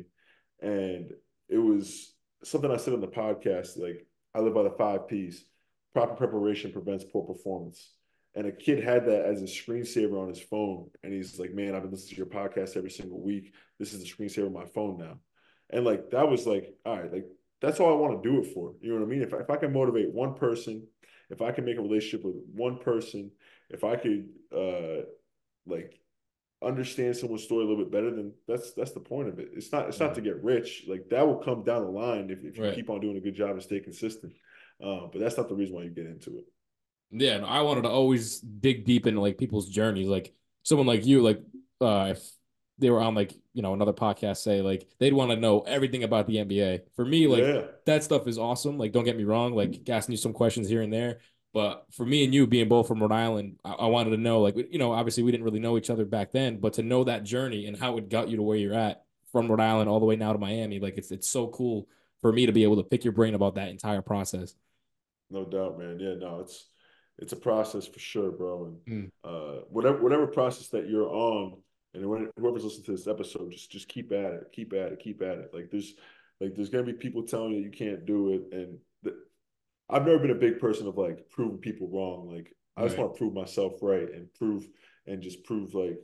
and it was something I said on the podcast. Like I live by the five P's, proper preparation prevents poor performance. And a kid had that as a screensaver on his phone. And he's like, man, I've been listening to your podcast every single week. This is the screensaver on my phone now. And like, that was like, all right, like, that's all I want to do it for. You know what I mean? If, if I can motivate one person, if I can make a relationship with one person, if I could, uh, like, understand someone's story a little bit better, then that's that's the point of it. It's not it's not to get rich. Like, that will come down the line if, if you right. keep on doing a good job and stay consistent. Uh, but that's not the reason why you get into it. Yeah, and I wanted to always dig deep into like people's journeys. Like someone like you, like uh, if they were on like you know another podcast, say like they'd want to know everything about the N B A. For me, like yeah. that stuff is awesome. Like don't get me wrong, like asking you some questions here and there. But for me and you being both from Rhode Island, I, I wanted to know like you know obviously we didn't really know each other back then, but to know that journey and how it got you to where you're at from Rhode Island all the way now to Miami, like it's it's so cool for me to be able to pick your brain about that entire process. No doubt, man. Yeah, no, it's. It's a process for sure, bro. And mm. uh, whatever whatever process that you're on, and whoever's listening to this episode, just just keep at it, keep at it, keep at it. Like there's like there's gonna be people telling you you can't do it, and the, I've never been a big person of like proving people wrong. Like I just right. want to prove myself right and prove and just prove like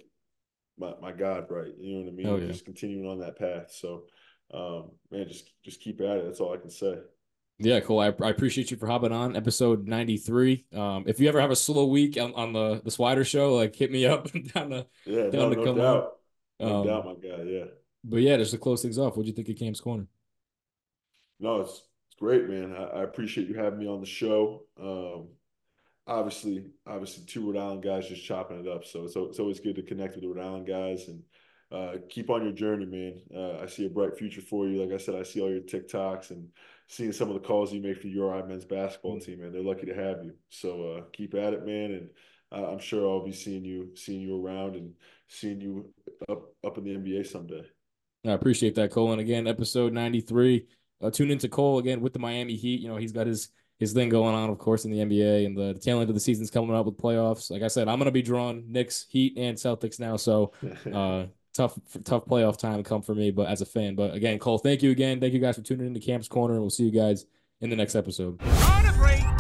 my my God right. You know what I mean? Oh, yeah. Just continuing on that path. So, um, man, just just keep at it. That's all I can say. Yeah, cool. I, I appreciate you for hopping on episode ninety-three. Um, if you ever have a slow week on, on the the Swider Show, like hit me up down the yeah, down no, to no come doubt, on. no um, doubt, my guy. Yeah. But yeah, just to close things off, what do you think of Cam's Corner? No, it's it's great, man. I, I appreciate you having me on the show. Um, obviously, obviously, two Rhode Island guys just chopping it up. So it's it's always good to connect with the Rhode Island guys and uh, keep on your journey, man. Uh, I see a bright future for you. Like I said, I see all your TikToks and seeing some of the calls you make for U R I men's basketball team, man. They're lucky to have you. So uh, keep at it, man. And uh, I'm sure I'll be seeing you, seeing you around and seeing you up, up in the N B A someday. I appreciate that, Cole. And again, episode ninety-three. Uh, tune into Cole again with the Miami Heat. You know, he's got his his thing going on, of course, in the N B A, and the, the tail end of the season's coming up with playoffs. Like I said, I'm going to be drawing Knicks, Heat, and Celtics now. So uh, tough, tough playoff time to come for me, but as a fan. But again, Cole, thank you again. Thank you guys for tuning in to Cam's Corner, and we'll see you guys in the next episode.